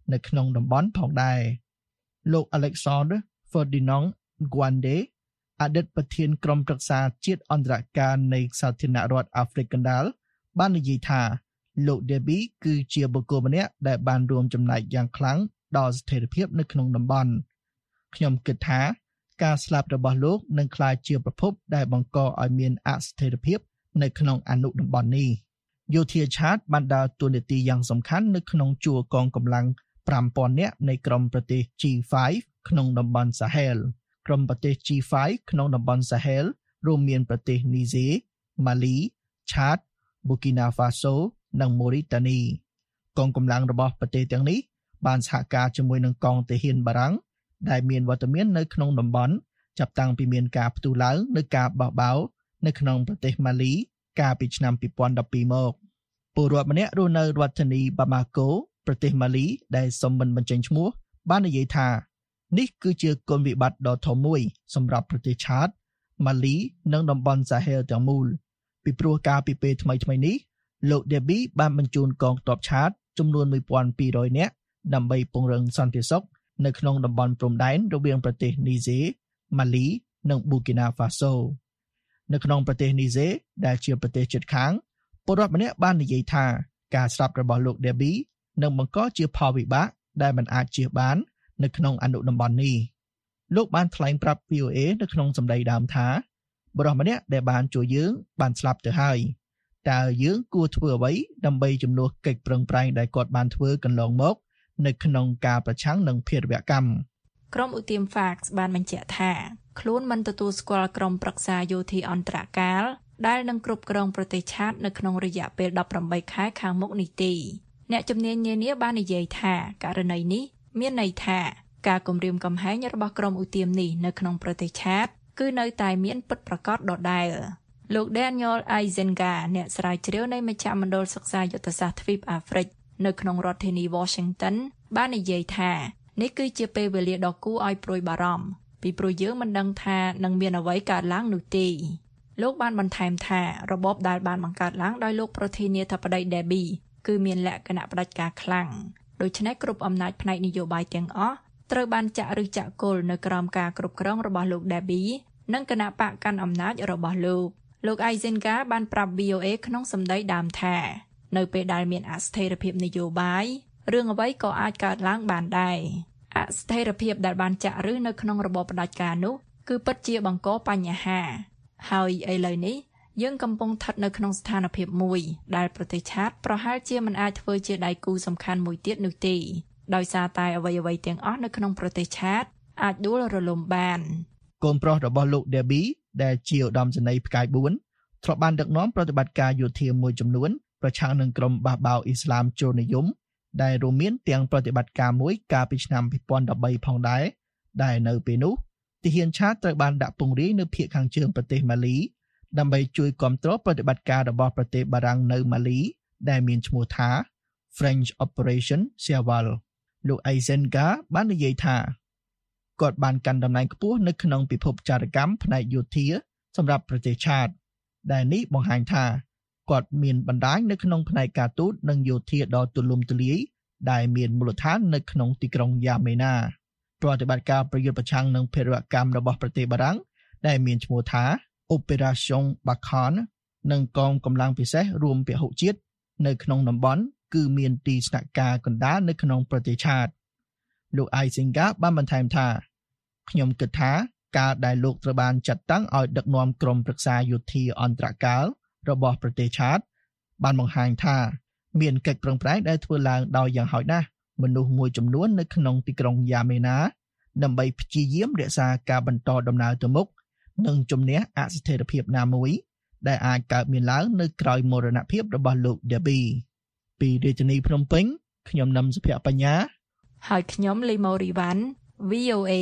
នៅក្នុងតំបន់ផងដែរលោក Alexander Ferdinand Gwande អតីតប្រធានក្រុមប្រឹក្សាជាតិអន្តរការនៃសាធារណរដ្ឋអាហ្វ្រិកកណ្ដាលបាននិយាយថាលោក Deby គឺជាបុគ្គលម្នាក់ដែលបានរួមចំណែកយ៉ាងខ្លាំងដល់ស្ថិរភាពនៅក្នុងតំបន់ខ្ញុំគិតថាការស្លាប់របស់លោកនឹងក្លាយជាប្រភពដែលបង្កឲ្យមានអស្ថិរភាពនៅក្នុងអនុតំបន់នេះយោធាឆាតបានដើរតួនាទីយ៉ាងសំខាន់នៅក្នុងជួរកងកម្លាំងfive thousand នាក់នៃក្រុមប្រទេស G five ក្នុងតំបន់ Sahel ក្រុមប្រទេស G five ក្នុងតំបន់ Sahel រួមមានប្រទេស Niger, Mali, Chad, Burkina Faso និង Mauritania កងកម្លាំងរបស់ប្រទេសទាំងនេះបានសហការជាមួយនឹងកងទាហានបារាំងដែលមានវត្តមាននៅក្នុងតំបន់ចាប់តាំងពីមានការផ្ទុះឡើងនៃការបោះបោរនៅក្នុងប្រទេស Mali កាលពីឆ្នាំtwenty twelveមកពលរដ្ឋម្នាក់រស់នៅរដ្ឋធានី Bamako ប្រទេស Mali ដែលសូមមិនបញ្ចេញឈ្មោះបាននិយាយថានេះគឺជាគុណវិបត្តិដ៏ធំមួយសម្រាប់ប្រទេសឆាត Mali និងតំបន់ Sahel ទាំងមូលពីព្រោះកាលពីពេលថ្មីៗនេះលោក Deby បានបញ្ជូនកងទ័ពឆាតចំនួនtwelve hundredនាក់ដើម្បីពង្រឹងសន្តិសុខនៅក្នុងតំបន់ព្រំដែនរវាងប្រទេស Niger, Mali និង Burkina Faso នៅក្នុងប្រទេស Niger ដែលជាប្រទេសជិតខាងពលរដ្ឋម្នាក់បាននិយាយថាការស្លាប់របស់លោក Deby នឹងបង្កជាផលវិបាកដែលមិនអាចជៀសបាននៅក្នុងអនុតំបន់នេះលោកបានថ្លែងប្រាប់ V O A នៅក្នុងសម្ដីដើមថាបុរសម្នាក់ដែលបានជួយយើងបានស្លាប់ទៅហើយតើយើងគួរធ្វើអ្វីដើម្បីជំនួសកិច្ចប្រឹងប្រែងដែលគាត់បានធ្វើកន្លងមកនៅក្នុងការប្រឆាំងនឹងភេរវកម្មក្រុមឧទាម Fax បានបញ្ជាក់ថាខ្លួនមិនទទួលស្គាល់ក្រុមប្រឹក្សាយោធាអន្តរកាលដែលនឹងគ្រប់គ្រងប្រទេសឆាតនៅក្នុងរយៈពេលeighteenខែខាងមុខនេះទេអ្នកជំនាញនានាបាននិយាយថាករណីនេះមានន័យថាការគំរាមកំហែងរបស់ក្រុមឧទាមនេះនៅក្នុងប្រទេសឆាតគឺនៅតែមានពិតប្រាកដដដែលលោក Daniel Eisenga អ្នកស្រាវជ្រាវនៃមជ្ឈមណ្ឌលសិក្សាយុទ្ធសាស្ត្រទ្វីបអាហ្វ្រិកនៅក្នុងរដ្ឋធានី Washington បាននិយាយថានេះគឺជាពេលវេលាដ៏គួរឲ្យព្រួយបារម្ភពីព្រោះយើងមិនដឹងថានឹងមានអ្វីកើតឡើងនោះទេលោកបានបន្ថែមថារបបដែលបានបង្កើតឡើងដោយលោកប្រធានាធិបតី Deby គឺមានលក្ខណៈផ្ដាច់ការខ្លាំងដូច្នេះគ្រប់អំណាចផ្នែកនយោបាយទាំងអស់ត្រូវបានចាក់ឬចាក់គល់នៅក្រោមការគ្រប់គ្រងរបស់លោក Deby និងគណៈបកកាន់អំណាចរបស់លោកលោក Eisenga បានប្រាប់ V O A ក្នុងសម្ដីដើមថានៅពេលដែលមានអស្ថិរភាពនយោបាយរឿងអ្វីក៏អាចកើតឡើងបានដែរអស្ថិរភាពដែលបានចាក់ឬនៅក្នុងរបបផ្ដាច់ការនោះគឺពិតជាបង្កបញ្ហាហើយឥឡូវនេះយើងកំពុងស្ថិតនៅក្នុងស្ថានភាពមួយដែលប្រទេសឆាតប្រហែលជាមិនអាចធ្វើជាដៃគូសំខាន់មួយទៀតនោះទេដោយសារតែអ្វីៗទាំងអស់នៅក្នុងប្រទេសឆាតអាចដួលរលំបានកូនប្រុសរបស់លោក Deby ដែលជាឧត្តមសេនីយ៍ផ្កាយfourធ្លាប់បានដឹកនាំប្រតិបត្តិការយោធាមួយចំនួនប្រឆាំងនឹងក្រុមបះបោរអ៊ីស្លាមចូលនិយមដែលរួមមានទាំងប្រតិបត្តិការមួយកាលពីឆ្នាំtwenty thirteenផងដែរដែលនៅពេលនោះទាហានឆាតត្រូវបានដាក់ពង្រាយនៅភាគខាងជើងប្រទេសម៉ាលីដើម្បីជួយគ្រប់គ្រងប្រតិបត្តិការរបស់ប្រទេសបារាំងនៅម៉ាលីដែលមានឈ្មោះថា French Operation Serval លោក Eisenga បាននិយាយថាគាត់បានកាន់តំណែងខ្ពស់នៅក្នុងពិភពចារកម្មផ្នែកយោធាសម្រាប់ប្រទេសឆាតដែលនេះបង្ហាញថាគាត់មានបណ្ដាញនៅក្នុងផ្នែកការទូតនិងយោធាដ៏ទូលំទូលាយដែលមានមូលដ្ឋាននៅក្នុងទីក្រុងយ៉ាមេណាប្រតិបត្តិការប្រយុទ្ធប្រឆាំងនឹងភេរវកម្មរបស់ប្រទេសបារាំងដែលមានឈ្មោះថា Operation Barkhane និងកងកម្លាំងពិសេសរួមពហុជាតិនៅក្នុងតំបន់គឺមានទីស្នាក់ការកណ្ដាលនៅក្នុងប្រទេសឆាតលោក Eisenga បានបន្ថែមថាខ្ញុំគិតថាការដែលលោកត្រូវបានចាត់តាំងឲ្យដឹកនាំក្រុមប្រឹក្សាយោធាអន្តរកាលរបស់ប្រទេសឆាតបានបង្ហាញថាមានកិច្ចប្រឹងប្រែងដែលធ្វើឡើងដោយយ៉ាងហោចណាស់មនុស្សមួយចំនួននៅក្នុងទីក្រុងយ៉ាមេណាដើម្បីព្យាយាមរក្សាការបន្តដំណើរទៅមុខនិងជំនះអស្ថិរភាពណាមួយដែលអាចកើតមានឡើងនៅក្រោយមរណភាពរបស់លោក Deby ពីរាជធានីភ្នំពេញខ្ញុំនឹមសុភ័ក្របញ្ញាហើយខ្ញុំលីម៉ូរីវ៉ាន់ V O A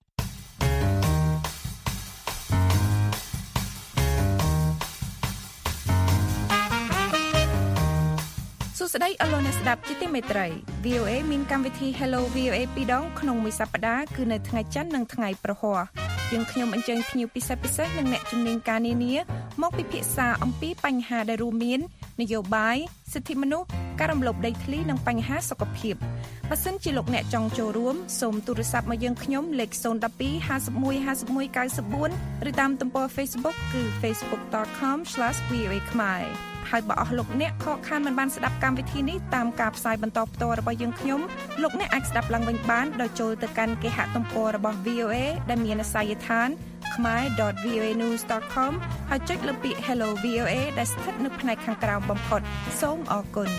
សួស្តីអស់លោកអ្នកស្ដាប់ជាទីមេត្រី V O A មានកម្មវិធី Hello វី អូ เอ ពីរដងក្នុងមួយសប្តាហ៍គឺនៅថ្ងៃច័ន្ទនិងថ្ងៃប្រហ័សយើងខ្ញុំអញ្ជើញភ្ញៀវពិសេសពិសេសនិងអ្នកជំនាញការនានាមកពិភាក្សាអំពីបញ្ហាដែលរួមមាននយោបាយសិទ្ធិមនុស្សការរំលោភដីធ្លីនិងបញ្ហាសុខភាពបើសិនជាលោកអ្នកចង់ចូលរួមសូមទូរស័ព្ទមកយើងខ្ញុំលេខzero one two five one one five one nine fourឬតាមទំព័រ Facebook គឺ facebook dot com slash v o a khmer ហើយបើអស់លោកអ្នកខកខានមិនបានស្ដាប់កម្មវិធីនេះតាមការផ្សាយបន្តផ្ទាល់របស់យើងខ្ញុំលោកអ្នកអាចស្ដាប់ឡើងវិញបានដោយចូលទៅកាន់គេហទំព័ររបស់ វី អូ អេ ដែលមានអាសយដ្ឋាន khmer dot v o a news dot com ហើយចុចលើពាក្យ Hello វី អូ អេ ដែលស្ថិតនៅផ្នែកខាងក្រោមបំផុតសូមអរគុណ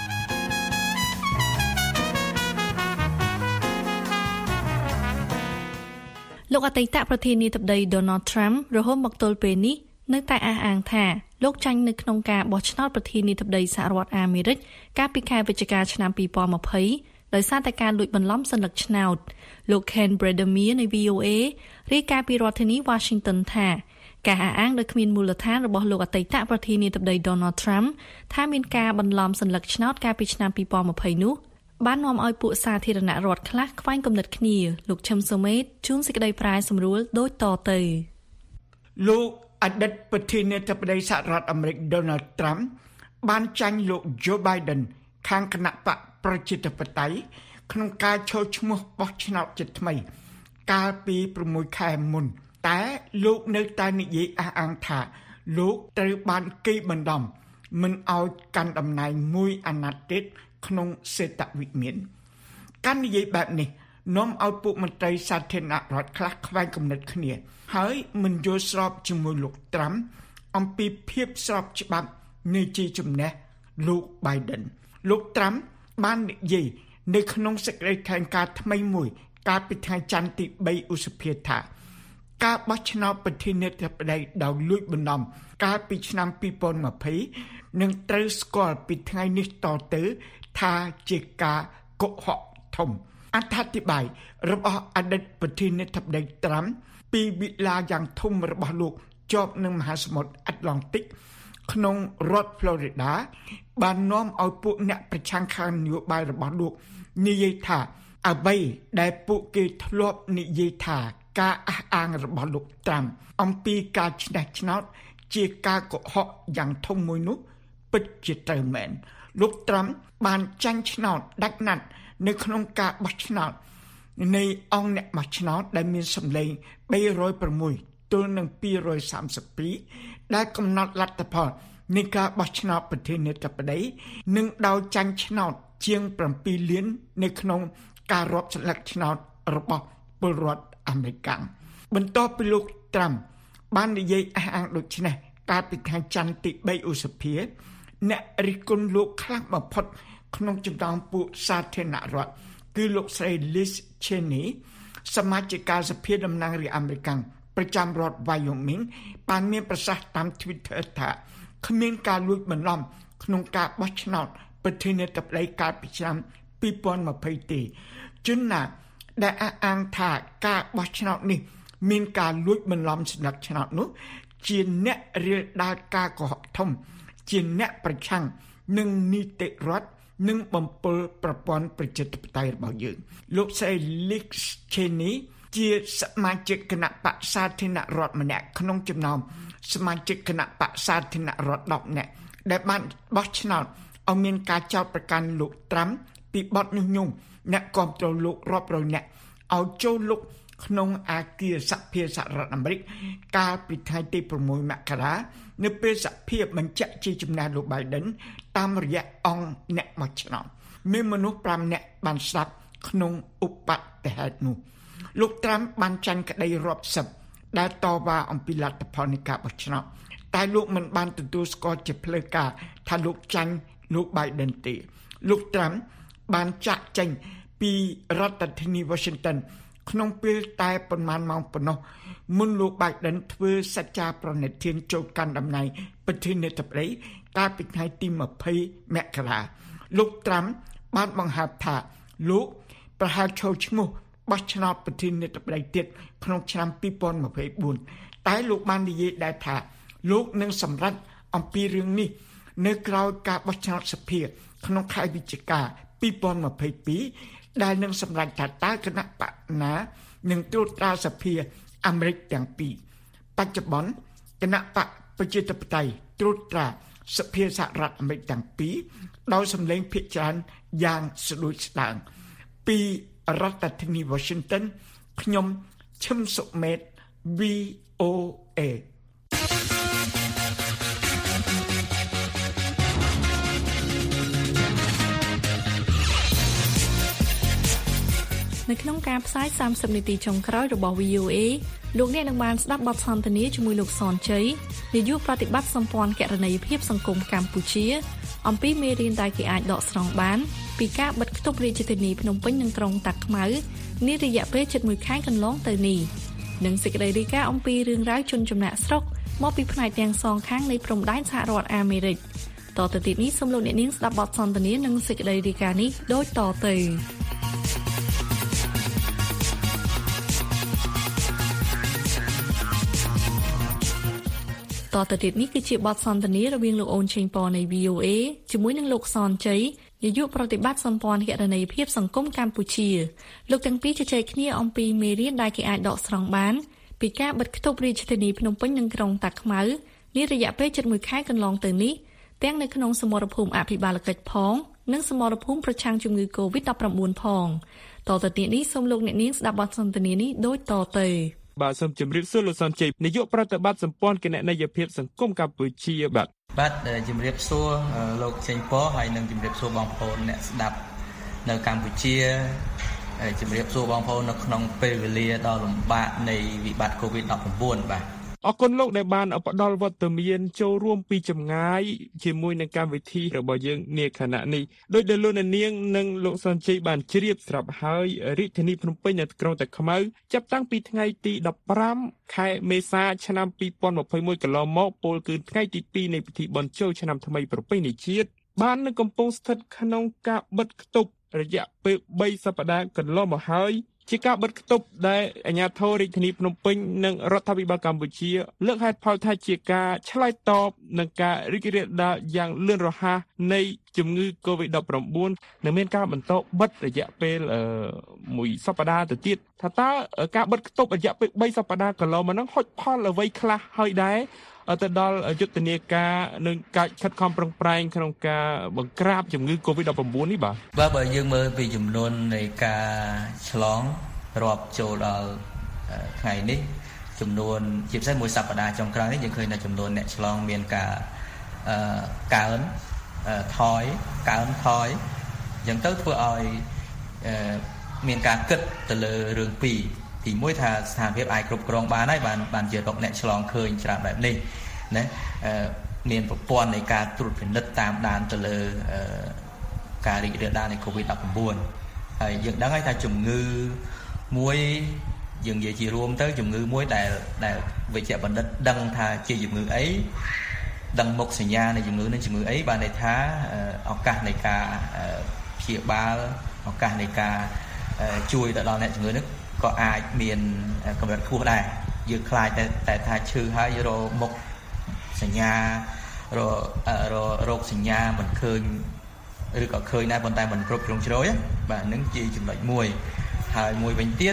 លោកអតីតប្រធានាធិបតី Donald Trump រហូតមកទល់ពេលនេះនៅតែអះអាងថាលោកចាញ់នៅក្នុងការបោះឆ្នោតប្រធានាធិបតីសហរដ្ឋអាមេរិកកាលពីខែវិច្ឆិកាឆ្នាំtwo thousand twentyដោយសារតែការលួចបន្លំសន្លឹកឆ្នោតលោក Ken Bredemir នៃ វី អូ អេ រាយការណ៍ពីរដ្ឋធានី Washington ថាការអះអាងដោយគ្មានមូលដ្ឋានរបស់លោកអតីតប្រធានាធិបតី Donald Trump ថាមានការបន្លំសន្លឹកឆ្នោតកាលពីឆ្នាំtwo thousand twentyនោះបាននាំឲ្យពួកសាធារណរដ្ឋខ្លះខ្វែងគំនិតគ្នាលោកឈឹមសូមេតជួនសេចក្តីប្រាយសម្រួលដូចតទៅលោកអតីតប្រធានាធិបតីសហរដ្ឋអាមេរិក Donald Trump បានចាញ់លោក Joe Biden ខាងគណៈបកប្រជាធិបតេយ្យក្នុងការចូលឈ្មោះបោះឆ្នោតជាថ្មីកាលពីsixខែមុនតែលោកនៅតែនិយាយអះអាងថាលោកត្រូវបានគេបណ្ដំមិនឲ្យកាន់តំណែងមួយអាណត្តិទៀតក្នុងសេតវិមានការនិយាយបែបនេះនាំឲ្យពួកមន្ត្រីសាធារណរដ្ឋខ្លះខ្វែងគំនិតគ្នាហើយមិនយល់ស្របជាមួយលោកត្រាំអំពីភាពស្របច្បាប់នៃជាចំណេះលោក Biden លោកត្រាំបាននិយាយនៅក្នុងសេចក្តីថ្លែងការណ៍ថ្មីមួយកាលពីថ្ងៃច័ន្ទទីthreeឧសភាថាការបោះឆ្នោតប្រធានាធិបតីដោយលួចបណ្ដំកាលពីឆ្នាំtwo thousand twentyនឹងត្រូវស្គាល់ពីថ្ងៃនេះតទៅថាជាការកុហកធំអត្ថាធិប្បាយរបស់អតីតប្រធានាធិបតីត្រាំពីវិឡាយ៉ាងធំរបស់លោកជាប់នឹងមហាសមុទ្រអាត្លង់តិកក្នុងរដ្ឋ Florida បាននាំឲ្យពួកអ្នកប្រឆាំងខាងនយោបាយរបស់លោកនិយាយថាអ្វីដែលពួកគេធ្លាប់និយាយថាការអះអាងរបស់លោកត្រាំអំពីការឆ្នះឆ្នោតជាការកុហកយ៉ាងធំមួយនោះពិតជាត្រូវមែនលោកត្រាំបានចាញ់ឆ្នោតដាច់ណាត់នៅក្នុងការបោះឆ្នោតនៃអង្គអ្នកបោះឆ្នោតដែលមានសម្លេងthree hundred sixទល់នឹងtwo hundred thirty-twoដែលកំណត់លទ្ធផលនៃការបោះឆ្នោតប្រធានាធិបតីនិងដោយចាញ់ឆ្នោតជាងsevenលាននៅក្នុងការរាប់សន្លឹកឆ្នោតរបស់ពលរដ្ឋអាមេរិកបន្ទាប់ពីលោកត្រាំបាននិយាយអះអាងដូចនេះកាលពីថ្ងៃច័ន្ទទីthreeឧសភាអ្នករិះគន់លោកខ្លាំងបំផុតក្នុងចំណោមពួកសាធារណរដ្ឋគឺលោកស្រី Liz Cheney សមាជិកសភាតំណាងរាស្ត្រអាមេរិកប្រចាំរដ្ឋ Wyoming បានមានប្រសាសន៍តាម Twitter ថាគ្មានការលួចបន្លំក្នុងការបោះឆ្នោតប្រធានាធិបតីកាលពីឆ្នាំtwo thousand twentyទេជនណាដែលអះអាងថាការបោះឆ្នោតនេះមានការលួចបន្លំសន្លឹកឆ្នោតនោះជាអ្នករាលដាលការកុហកធំជាអ្នកប្រឆាំងនឹងនីតិរដ្ឋនិងបំពុលប្រព័ន្ធប្រជាធិបតេយ្យរបស់យើងលោកស្រី Liz Cheney ជាសមាជិកគណៈបក្សសាធារណរដ្ឋម្នាក់ក្នុងចំណោមសមាជិកគណៈបក្សសាធារណរដ្ឋtenនាក់ដែលបានបោះឆ្នោតឲ្យមានការចោទប្រកាន់លោកត្រាំពីបទញុះញង់អ្នកគាំទ្រលោករាប់រយនាក់ឲ្យចូលលុកក្នុងអគារសភាសហរដ្ឋអាមេរិកកាលពីថ្ងៃទីsixមករានៅពេលសភាបញ្ជាក់ជាជំនះលោក Biden តាមរយៈអង្គអ្នកបោះឆ្នោតមានមនុស្សfiveនាក់បានស្លាប់ក្នុងឧបទ្ទហេតុនោះលោកត្រាំបានចាញ់ក្តីរាប់សិបដែលតវ៉ាអំពីលទ្ធផលនៃការបោះឆ្នោតតែលោកមិនបានទទួលស្គាល់ជាផ្លូវការថាលោកចាញ់លោក Biden ទេលោកត្រាំបានចាក់ចេញពីរដ្ឋធានី Washington ក្នុងពេលតែប៉ុន្មានម៉ោងប៉ុណ្ណោះមុនលោក Biden ធ្វើសច្ចាប្រណិធានចូលកាន់តំណែងប្រធានាធិបតីកាលពីថ្ងៃទីtwentyមករាលោកត្រាំបានបង្ហាញថាលោកប្រហែលចូលឈ្មោះបោះឆ្នោតប្រធានាធិបតីទៀតក្នុងឆ្នាំtwo thousand twenty-fourតែលោកបាននិយាយដែរថាលោកនឹងសម្រេចអំពីរឿងនេះនៅក្រៅការបោះឆ្នោតសភាក្នុងខែវិច្ឆិកាtwo thousand twenty-twoដែលនឹងសម្រេចថាតើគណៈបកណានឹងត្រួតត្រាសភាអាមេរិកទាំងពីរបច្ចុប្បន្នគណៈបកប្រជាធិបតេយ្យត្រួតត្រាសភាសហរដ្ឋអាមេរិកទាំងពីរដោយសម្លេងភាគច្រើនយ៉ាងស្ដួយស្ដាងពីរដ្ឋធានី Washington ខ្ញុំឈឹមសុមេត វី អូ เอនៅក្នុងការផ្សាយសាមសិបនាទីចុងក្រោយរបស់ វី អូ เอ លោកអ្នកនឹងបានស្ដាប់បទសន្ទនាជាមួយលោកសនជ័យនាយកប្រតិបត្តិសម្ព័ន្ធគណនេយ្យភាពសង្គមកម្ពុជាអំពីមេរៀនដែលគេអាចដកស្រង់បានពីការបិទគប់រាជធានីភ្នំពេញនិងក្រុងតាខ្មៅនារយៈពេលជិតមួយខែកន្លងទៅនេះនិងសេចក្តីរាយការណ៍អំពីរឿងរ៉ាវជនចំណាក់ស្រុកមកពីផ្នែកទាំងសងខាងនៃព្រំដែនសហរដ្ឋអាមេរិកតទៅទៀតនេះសូមលោកអ្នកនាងស្ដាប់បទសន្ទនានិងសេចក្តីរាយការណ៍នេះដូចតទៅតទៅទៀតនេះគឺជាបទសន្ទនារវាងលោកអូនឆេងប៉នៃ វី អូ เอ ជាមួយនឹងលោកសនជ័យនាយកប្រតិបត្តិសម្ព័ន្ធគណនេយ្យភាពសង្គមកម្ពុជាលោកទាំងពីរជជែកគ្នាអំពីមេរៀនដែលគេអាចដកស្រង់បានពីការបិទគប់រាជធានីភ្នំពេញនិងក្រុងតាខ្មៅនារយៈពេលជិតមួយខែកន្លងទៅនេះទាំងនៅក្នុងសមរភូមិអភិបាលកិច្ចផងនិងសមរភូមិប្រឆាំងជំងឺ កូវីដ ដប់ប្រាំបួន ផងតទៅទៀតនេះសូមលោកអ្នកនាងស្ដាប់បទសន្ទនានេះដូចតទៅបាទសូមជម្រាបសួរលោកសនជ័យនាយកប្រតិបត្តិសម្ព័ន្ធគណនេយ្យភាពសង្គមកម្ពុជាបាទបាទជម្រាបសួរលោកចេញប៉ហើយនឹងជម្រាបសួរបងប្អូនអ្នកស្ដាប់នៅកម្ពុជាជម្រាបសួរបងប្អូននៅក្នុងពេលវេលាដ៏លំបាកនៃវិបត្តិ កូវីដ ដប់ប្រាំបួន បាទអរគុណលោកដែលបានផ្ដល់វត្តមានចូលរួមពីចម្ងាយជាមួយនឹងកម្មវិធីរបស់យើងនាខណៈនេះដោយដែលលោកនាងនិងលោកសនជ័យបានជ្រាបស្រាប់ហើយរាជធានីភ្នំពេញនៅក្រុងតាខ្មៅចាប់តាំងពីថ្ងៃទីដប់ប្រាំខែមេសាឆ្នាំពីរពាន់ម្ភៃមួយកន្លងមកពលគឺថ្ងៃទីពីរនៃពិធីបុណ្យចូលឆ្នាំថ្មីប្រពៃណីជាតិបាននឹងកំពុងស្ថិតក្នុងការបិទគប់រយៈពេលបីសប្តាហ៍កន្លងមកហើយជាការបិទគប់ដែលអាជ្ញាធររាជធានីភ្នំពេញនិងរដ្ឋាភិបាលកម្ពុជាលើកហេតុផលថាជាការឆ្លើយតបនឹងការរីករាលដាលយ៉ាងលឿនរហ័សនៃជំងឺ កូវីដ ដប់ប្រាំបួន និងមានការបន្តបិទរយៈពេលមួយសប្តាហ៍ទៅទៀតថាតើការបិទគប់រយៈពេលបីសប្តាហ៍កន្លងមកហ្នឹងហុចផលអ្វីខ្លះហើយដែរទៅដល់យុទ្ធនាការនឹងការខិតខំប្រឹងប្រែងក្នុងការបង្ក្រាបជំងឺ កូវីដ ដប់ប្រាំបួន នេះបាទបាទបើយើងមើលពីចំនួននៃការឆ្លងរាប់ចូលដល់ថ្ងៃនេះចំនួនជាពិសេសមួយសប្តាហ៍ចុងក្រោយនេះយើងឃើញថាចំនួនអ្នកឆ្លងមានការកើនថយកើនថយអញ្ចឹងទៅធ្វើឲ្យមានការគិតទៅលើរឿងពីរទីមួយថាស្ថានភាពអាចគ្រប់គ្រងបានហើយបានបានជារកអ្នកឆ្លងឃើញច្រើនបែបនេះណាមានប្រព័ន្ធនៃការត្រួតពិនិត្យតាមដានទៅលើការរីករាលដាលនៃ កូវីដ ដប់ប្រាំបួន ហើយយើងដឹងហើយថាជំងឺមួយយើងនិយាយជារួមទៅជំងឺមួយដែលដែលវិជ្ជបណ្ឌិតដឹងថាជាជំងឺអីដឹងមុខសញ្ញានៃជំងឺនឹងជំងឺអីបានន័យថាឱកាសនៃការព្យាបាលឱកាសនៃការជួយទៅដល់អ្នកជំងឺនឹងក៏អាចមានកម្រិតខ្ពស់ដែរយើងខ្លាចតែតែថាឈឺហើយរកមុខសញ្ញារករោគសញ្ញាមិនឃើញឬក៏ឃើញដែរប៉ុន្តែមិនគ្រប់ជ្រុងជ្រោយបាទនឹងជាចំណុចមួយហើយមួយវិញទៀត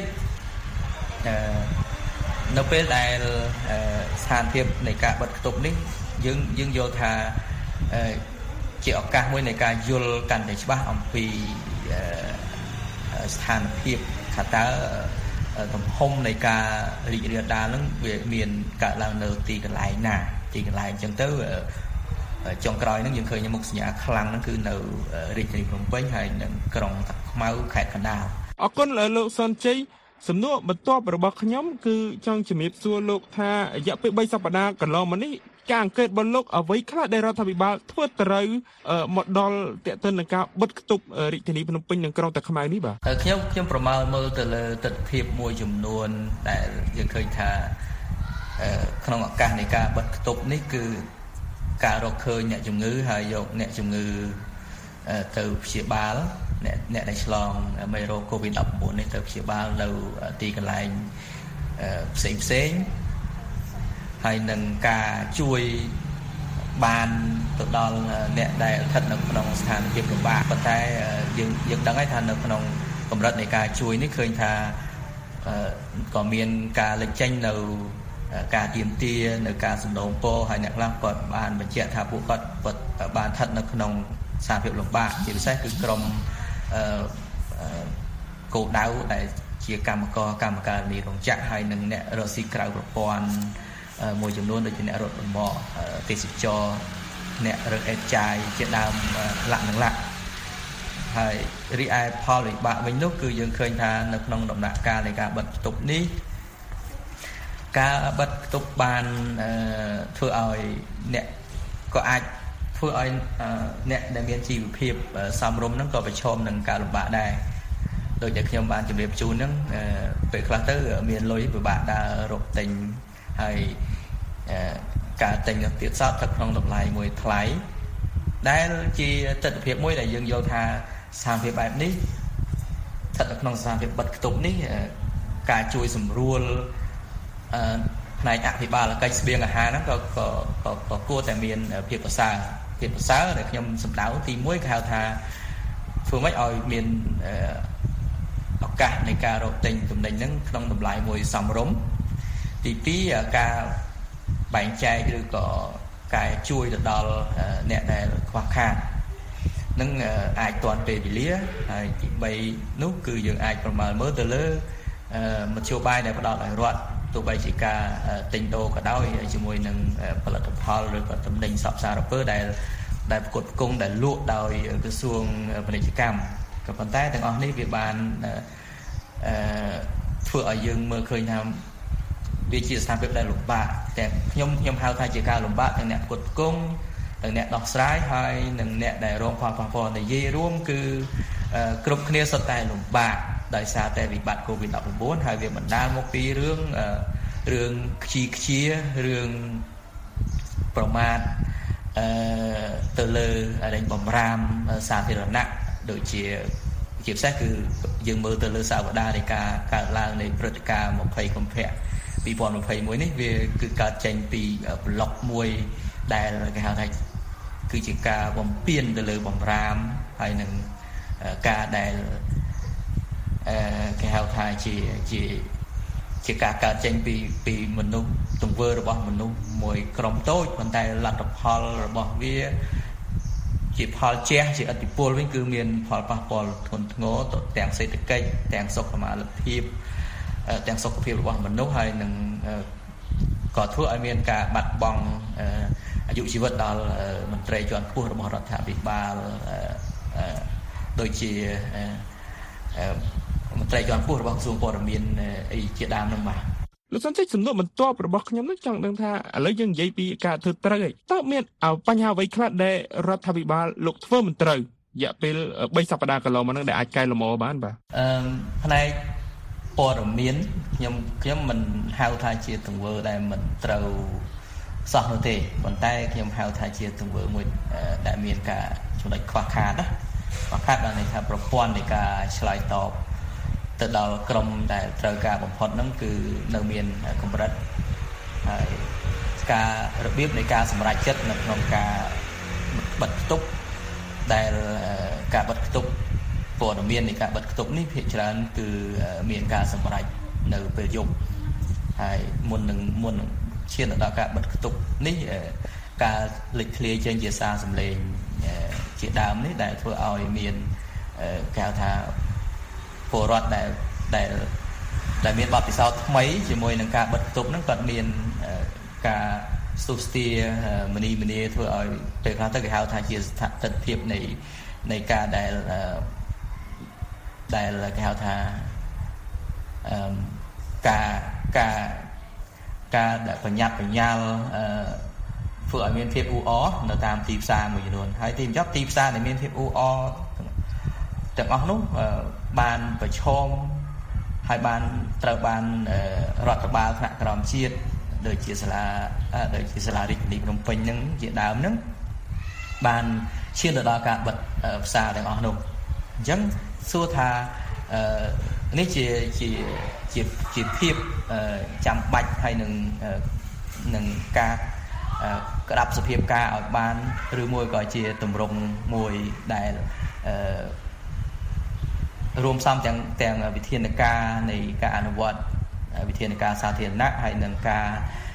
នៅពេលដែលស្ថានភាពនៃការបិទគប់នេះយើងយើងយល់ថាជាឱកាសមួយនៃការយល់កាន់តែច្បាស់អំពីស្ថានភាពថាតើទំហំនៃការរីករាលដាលហ្នឹងវាមានកើតឡើងនៅទីកន្លែងណាទីកន្លែងអញ្ចឹងទៅចុងក្រោយហ្នឹងយើងឃើញមុខសញ្ញាខ្លាំងហ្នឹងគឺនៅរាជធានីភ្នំពេញហើយនិងក្រុងតាខ្មៅខេត្តកណ្ដាលអរគុណលោកសនជ័យសំណួរបន្ទាប់របស់ខ្ញុំគឺចង់ជំរាបសួរលោកថារយៈពេលបីសប្តាហ៍កន្លងមកនេះការអង្កេតរបស់លោកអ្វីខ្លះដែលរដ្ឋាភិបាលធ្វើត្រូវមកដល់តេតិននឹងការបិទគប់រាជធានីភ្នំពេញនិងក្រុងតាខ្មៅនេះបាទខ្ញុំខ្ញុំប្រមាលមើលទៅលើទស្សនវិជ្ជាមួយចំនួនដែលយើងឃើញថាក្នុងឱកាសនៃការបិទគប់នេះគឺការរកឃើញអ្នកជំងឺហើយយកអ្នកជំងឺទៅព្យាបាលអ្នកអ្នកដែលឆ្លងមេរោគ កូវីដ ដប់ប្រាំបួន នេះទៅព្យាបាលនៅទីកន្លែងផ្សេងផ្សេងហើយនឹងការជួយបានទៅដល់អ្នកដែលស្ថិតនៅក្នុងស្ថានភាពលំបាកប៉ុន្តែយើងយើងដឹងហើយថានៅក្នុងកម្រិតនៃការជួយនេះឃើញថាក៏មានការលេចចេញនៅការទៀមទានៅការសំណូមពរហើយអ្នកខ្លះគាត់បានបញ្ជាក់ថាពួកគាត់បានស្ថិតនៅក្នុងស្ថានភាពលំបាកជាពិសេសគឺក្រុមគោលដៅដែលជាកម្មករកម្មការនីរោងចក្រហើយនឹងអ្នករកស៊ីក្រៅប្រព័ន្ធមួយចំនួនដូចជាអ្នករត់រមាក់ទេសចរអ្នករកអេតចាយជាដើមលក្ខណៈហើយរីឯផលវិបាកវិញនោះគឺយើងឃើញថានៅក្នុងដំណាក់កាលនៃការបិទផ្ទុកនេះការបិទផ្ទុកបានធ្វើឲ្យអ្នកក៏អាចធ្វើឲ្យអ្នកដែលមានជីវភាពសមរម្យហ្នឹងក៏ប្រឈមនឹងការលំបាកដែរដូចដែលខ្ញុំបានជម្រាបជូនហ្នឹងពេលខ្លះទៅមានលុយពិបាកដើររកទិញហើយការទិញទៀតសោតទៅក្នុងតម្លៃមួយថ្លៃដែលជាទស្សនវិជ្ជាមួយដែលយើងយល់ថាស្ថានភាពបែបនេះស្ថិតនៅក្នុងស្ថានភាពបិទខ្ទប់នេះការជួយសម្រួលផ្នែកអភិបាលកិច្ចស្បៀងអាហារហ្នឹងក៏ក៏ក៏គួរតែមានភាពប្រសើរភាពប្រសើរដែលខ្ញុំសម្ដៅទីមួយគេហៅថាធ្វើម៉េចឲ្យមានឱកាសនៃការរកទិញទំនិញហ្នឹងក្នុងតម្លៃមួយសមរម្យទីពីរការបែងចែកឬក៏ការជួយទៅដល់អ្នកដែលខ្វះខាតនឹងអាចទាន់ពេលវេលាហើយទីបីនោះគឺយើងអាចប្រមាណមើលទៅលើមធ្យោបាយដែលផ្ដល់ឲ្យរដ្ឋទោះបីជាការទិញដូរក៏ដោយជាមួយនឹងផលិតផលឬក៏ទំនិញសពសារពើដែលដែលប្រកួតប្រគំដែលលក់ដោយក្រសួងពាណិជ្ជកម្មក៏ប៉ុន្តែទាំងអស់នេះវាបានអឺធ្វើឲ្យយើងមើលឃើញថាវាជាស្ថានភាពដែលលំបាកតែខ្ញុំខ្ញុំហៅថាជាការលំបាកទាំងអ្នកប្រកួតប្រគំទាំងអ្នកដោះស្រាយហើយនិងអ្នកដែលរងផលប៉ះពាល់និយាយរួមគឺគ្រប់គ្នាសុទ្ធតែលំបាកដោយសារតែវិបត្តិ COVID ដប់ប្រាំបួន ហើយវាបណ្ដាលមកពីរឿងរឿងខ្ជីខ្ជារឿងប្រមាថអឺទៅលើរែងបំរាមសាធារណៈដូចជាជាពិសេសគឺយើងមើលទៅលើសាវតានៃការកើតឡើងនៃព្រឹត្តិការណ៍ยี่สิบកុម្ភៈยี่สิบยี่สิบเอ็ดនេះវាគឺកើតចេញពីប្លុកមួយដែលគេហៅថាគឺជាការបំពានទៅលើបំរាមហើយនឹងការដែលអឺគេហៅថាជាជាជាការកើតចេញពីពីមនុស្សទង្វើរបស់មនុស្សមួយក្រុមតូចប៉ុន្តែលទ្ធផលរបស់វាជាផលជះជាឥទ្ធិពលវិញគឺមានផលប៉ះពាល់ធ្ងន់ធ្ងរទាំងសេដ្ឋកិច្ចទាំងសុខុមាលភាពទាំងសុខភាពរបស់មនុស្សហើយនឹងក៏ធ្វើឲ្យមានការបាត់បង់អាយុជីវិតដល់មន្ត្រីជាន់ខ្ពស់របស់រដ្ឋាភិបាលដូចជាមន្ត្រីជាន់ខ្ពស់របស់ក្រសួងព័ត៌មានអីជាដើមហ្នឹងបាទលោកសន្តិសំណួរបន្ទាប់របស់ខ្ញុំនេះចង់ដឹងថាឥឡូវយើងនិយាយពីការធ្វើត្រូវឯងតើមានបញ្ហាអ្វីខ្លះដែលរដ្ឋាភិបាលលោកធ្វើមិនត្រូវរយៈពេលបីសប្តាហ៍កន្លងមកហ្នឹងដែលអាចកែលម្អបានបាទអឺផ្នែកព័ត៌មានខ្ញុំខ្ញុំមិនហៅថាជាទង្វើដែលមិនត្រូវសោះនោះទេប៉ុន្តែខ្ញុំហៅថាជាទង្វើមួយដែលមានការចំណុចខ្វះខាតណាខ្វះខាតបានន័យថាប្រព័ន្ធនៃការឆ្លើយតបទៅដល់ក្រុមដែលត្រូវការបំផុតហ្នឹងគឺនៅមានកម្រិតហើយការរបៀបនៃការសម្រេចចិត្តនៅក្នុងការបិទផ្ទុកដែលការបិទផ្ទុកព័ត៌មាននៃការបិទផ្ទុកនេះភាគច្រើនគឺមានការសម្រេចនៅពេលយប់ហើយមុននឹងមុននឹងឈានទៅដល់ការបិទផ្ទុកនេះការលេចធ្លាយចេញជាសារសម្លេងជាដើមនេះដែលធ្វើឲ្យមានគេហៅថាពលរដ្ឋដែលដែលដែលមានបទពិសោធន៍ថ្មីជាមួយនឹងការបិទផ្ទុកហ្នឹងគាត់មានការស្ទុះស្ទាមនីមនីធ្វើឲ្យពេលខ្លះទៅគេហៅថាជាស្ថិតភាពនៃនៃការដែលដែលគេហៅថាអឺការការការដែលបញ្ញត្តិបញ្ញល់អឺធ្វើឲ្យមានភាពអ៊ូអរនៅតាមទីផ្សារមួយចំនួនហើយទីបញ្ចប់ទីផ្សារដែលមានភាពអ៊ូអរទាំងអស់នោះបានប្រឈមហើយបានត្រូវបានរដ្ឋបាលថ្នាក់ក្រោមជាតិដូចជាសាលាដូចជាសាលារាជធានីភ្នំពេញហ្នឹងជាដើមហ្នឹងបានឈានទៅដល់ការបិទផ្សារទាំងអស់នោះអញ្ចឹងសួរថានេះជាជាជាជាភាពចាំបាច់ហើយនឹងនឹងការក្តាប់សភាពការឲ្យបានឬមួយក៏ជាទម្រង់មួយដែលរួមផ្សំទាំងទាំងវិធានការនៃការអនុវត្តវិធានការសាធារណៈហើយនឹងការ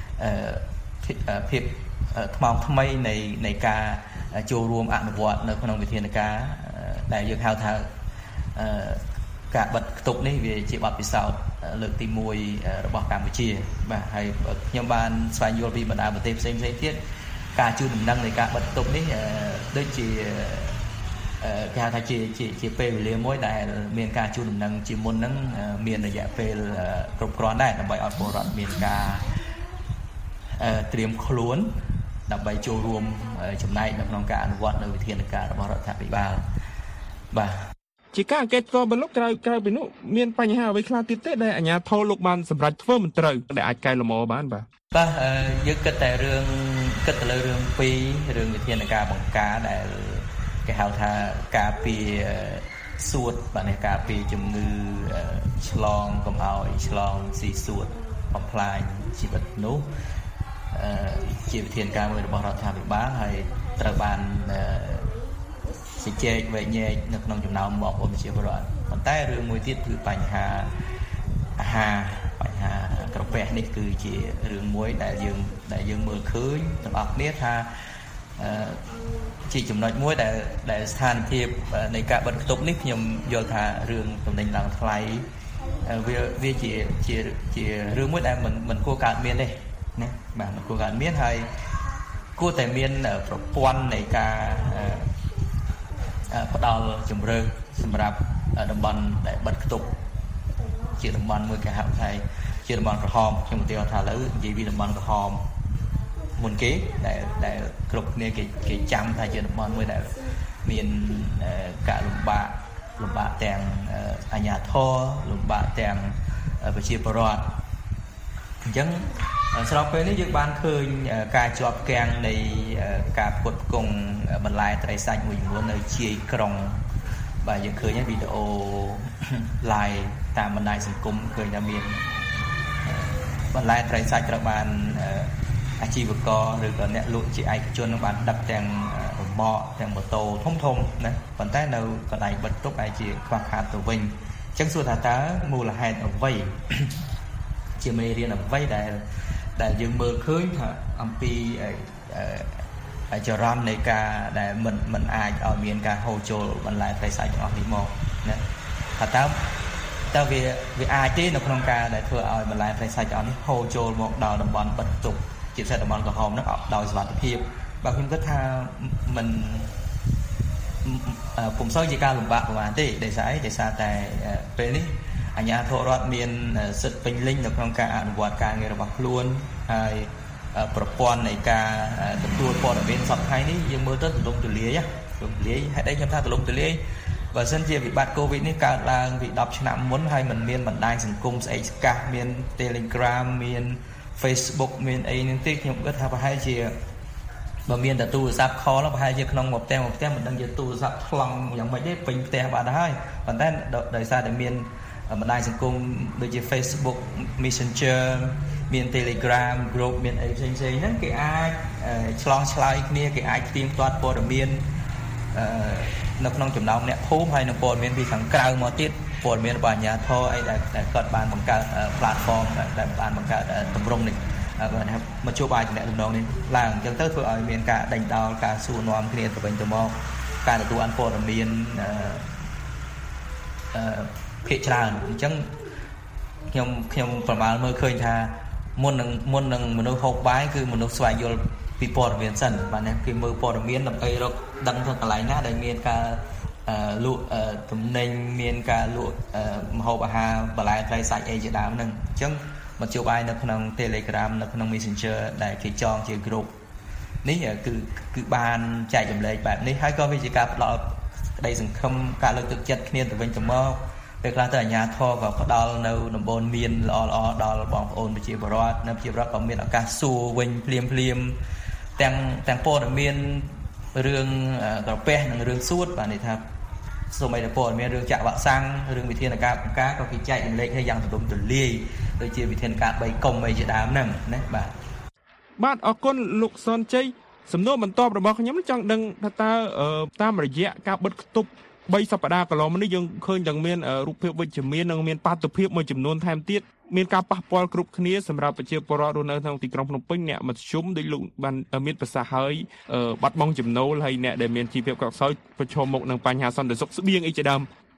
ភាពថ្មោងថ្មីនៃនៃការចូលរួមអនុវត្តនៅក្នុងវិធានការដែលយើងហៅថាការបិទខ្ទប់នេះវាជាបទពិសោធន៍លើកទីមួយរបស់កម្ពុជាបាទហើយខ្ញុំបានស្វែងយល់ពីបណ្ដាប្រទេសផ្សេងៗទៀតការជូនដំណឹងនៃការបិទខ្ទប់នេះដូចជាគេហៅថាជាជាជាពេលវេលាមួយដែលមានការជូនដំណឹងជាមុនហ្នឹងមានរយៈពេលគ្រប់គ្រាន់ដែរដើម្បីឲ្យពលរដ្ឋមានការត្រៀមខ្លួនដើម្បីចូលរួមចំណែកនៅក្នុងការអនុវត្តនៅវិធានការរបស់រដ្ឋាភិបាលបាទជាការអង្កេតផ្ទាល់របស់លោកក្រៅក្រៅពីនោះមានបញ្ហាអ្វីខ្លះទៀតទេដែលអាជ្ញាធរលោកបានសម្រេចធ្វើមិនត្រូវដែលអាចកែលម្អបានបាទបាទយើងគិតតែរឿងគិតទៅលើរឿងពីររឿងវិធានការបង្ការដែលគេហៅថាការពារសួតបាទនៃការពារជំងឺឆ្លងកុំឲ្យឆ្លងស៊ីសួតបំផ្លាញជីវិតនោះជាវិធានការមួយរបស់រដ្ឋាភិបាលហើយត្រូវបានជជែកវែកញែកនៅក្នុងចំណោមបងប្អូនប្រជាពលរដ្ឋប៉ុន្តែរឿងមួយទៀតគឺបញ្ហាអាហារបញ្ហាក្រពះនេះគឺជារឿងមួយដែលយើងដែលយើងមើលឃើញទាំងអស់គ្នាថាជាចំណុចមួយដែលដែលស្ថានភាពនៃការបិទខ្ទប់នេះខ្ញុំយល់ថារឿងតំណែងឡើងថ្លៃវាវាជាជាជារឿងមួយដែលមិនមិនគួរកើតមានទេណាបាទមិនគួរកើតមានហើយគួរតែមានប្រព័ន្ធនៃការផ្ដល់ជំរឿនសម្រាប់តំបន់ដែលបិទខ្ទប់ជាតំបន់មួយគេហៅថាជាតំបន់ក្រហមខ្ញុំឧទាហរណ៍ថាឥឡូវនិយាយពីតំបន់ក្រហមមុនគេដែលដែលគ្រប់គ្នាគេគេចាំថាជាតំបន់មួយដែលមានការលំបាកលំបាកទាំងអាជ្ញាធរលំបាកទាំងប្រជាពលរដ្ឋអញ្ចឹងស្របពេលនេះយើងបានឃើញការជាប់គាំងនៃការផ្គត់ផ្គង់បន្លែត្រីសាច់មួយចំនួននៅជាយក្រុងបាទយើងឃើញវីដេអូ live តាមបណ្ដាញសង្គមឃើញថាមានបន្លែត្រីសាច់ត្រូវបានអាជីវករឬក៏អ្នកលក់ជាឯកជនបានដឹកទាំងរ៉ឺម៉កទាំងម៉ូតូធំធំណាប៉ុន្តែនៅកន្លែងបិទទុកអាចជាខ្វះខាតទៅវិញអញ្ចឹងសួរថាតើមូលហេតុអ្វីជាមេរៀនអ្វីដែលដែលយើងមើលឃើញថាអំពីចរន្តនៃការដែលមិនមិនអាចឲ្យមានការហូរចូលបន្លែត្រីសាច់ទាំងអស់នេះមកណាថាតើតើវាវាអាចទេនៅក្នុងការដែលធ្វើឲ្យបន្លែត្រីសាច់ទាំងអស់នេះហូរចូលមកដល់តំបន់បិទទុកជាពិសេសតំបន់ក្រហមហ្នឹងដោយសុវត្ថិភាពបើខ្ញុំគិតថាមិនពុំសូវជាការលំបាកប្រហែលទេដោយសារអីដោយសារតែពេលនេះអាជ្ញាធររដ្ឋមានសិទ្ធិពេញលេញនៅក្នុងការអនុវត្តការងាររបស់ខ្លួនហើយប្រព័ន្ធនៃការទទួលព័ត៌មានសប្តាហ៍នេះយើងមើលទៅទូលំទូលាយទូលំទូលាយហេតុអីខ្ញុំថាទូលំទូលាយបើសិនជាវិបត្តិកូវីដនេះកើតឡើងពីដប់ឆ្នាំមុនហើយมันមានបណ្ដាញសង្គមស្អីស្កះមាន Telegram មាន Facebook មានអីហ្នឹងទេខ្ញុំគិតថាប្រហែលជាបើមានតែទូរស័ព្ទ call ប្រហែលជាក្នុងមួយផ្ទះមួយផ្ទះមិនដឹងជាទូរស័ព្ទថ្លង់យ៉ាងម៉េចទេពេញផ្ទះបាត់ហើយប៉ុន្តែដោយសារតែមានបណ្ដាញសង្គមដូចជា Facebook Messenger មាន Telegram group មានអីផ្សេងៗហ្នឹងគេអាចឆ្លងឆ្លើយគ្នាគេអាចផ្ទៀងផ្ទាត់ព័ត៌មាននៅក្នុងចំណោមអ្នកភូមិហើយនៅព័ត៌មានពីខាងក្រៅមកទៀតព័ត៌មានរបស់អាជ្ញាធរអីដែលគាត់បានបង្កើត platform ដែលបានបង្កើតទម្រង់នេះមកជួបអាចតំណងនេះឡើងអញ្ចឹងទៅធ្វើឲ្យមានការដេញដោលការសួរនាំគ្នាទៅវិញទៅមកការទទួលបានព័ត៌មានអឺភាគច្រើនអញ្ចឹងខ្ញុំខ្ញុំប្រមាលមើលឃើញថាមុននឹងមុននឹងមនុស្សហូបបាយគឺមនុស្សស្វែងយល់ពីព័ត៌មានសិនបាទណាគេមើលព័ត៌មានដើម្បីរកដឹងថាកន្លែងណាដែលមានការលក់ទំនិញមានការលក់ម្ហូបអាហារបន្លែត្រីសាច់អីជាដើមហ្នឹងអញ្ចឹងមកជួបអាយនៅក្នុង Telegram នៅក្នុង Messenger ដែលគេចងជា group នេះគឺគឺបានចែកចម្លែកបែបនេះហើយក៏វាជាការផ្ដល់ក្តីសង្ឃឹមការលើកទឹកចិត្តគ្នាទៅវិញទៅមកពេលខ្លះទៅអាជ្ញាធរក៏ផ្ដល់នៅដំបូន្មានល្អល្អដល់បងប្អូនប្រជាពលរដ្ឋនៅប្រជាពលរដ្ឋក៏មានឱកាសសួរវិញភ្លាមភ្លាមទាំងទាំងព័ត៌មានរឿងក្រពះនិងរឿងសួតបាទនេះថាសូម្បីតែព័ត៌មានរឿងចាក់វ៉ាក់សាំងរឿងវិធានការបង្ការក៏គេចែកចម្លែកឲ្យយ៉ាងទូលំទូលាយដូចជាវិធានការបីកុំអីជាដើមហ្នឹងណាបាទបាទអរគុណលោកសុនជ័យសំណួរបន្ទាប់របស់ខ្ញុំចង់ដឹងថាតើតាមរយៈការបិទខ្ទប់បីសប្តាហ៍កន្លងមកនេះយើងឃើញទាំងមានរូបភាពវិជ្ជមាននិងមានបាតុភិបមួយចំនួនថែមទៀតមានការប៉ះពាល់គ្រប់គ្នាសម្រាប់ប្រជាពលរដ្ឋរស់នៅក្នុងទីក្រុងភ្នំពេញអ្នកមធ្យមដូចលោកបានមានប្រសាសន៍ហើយបាត់បង់ចំណូលហើយអ្នកដែលមានជីវភាពកក់ខ្សោយប្រឈមមុខនឹងបញ្ហាសន្តិសុខស្បៀងអីជាដើម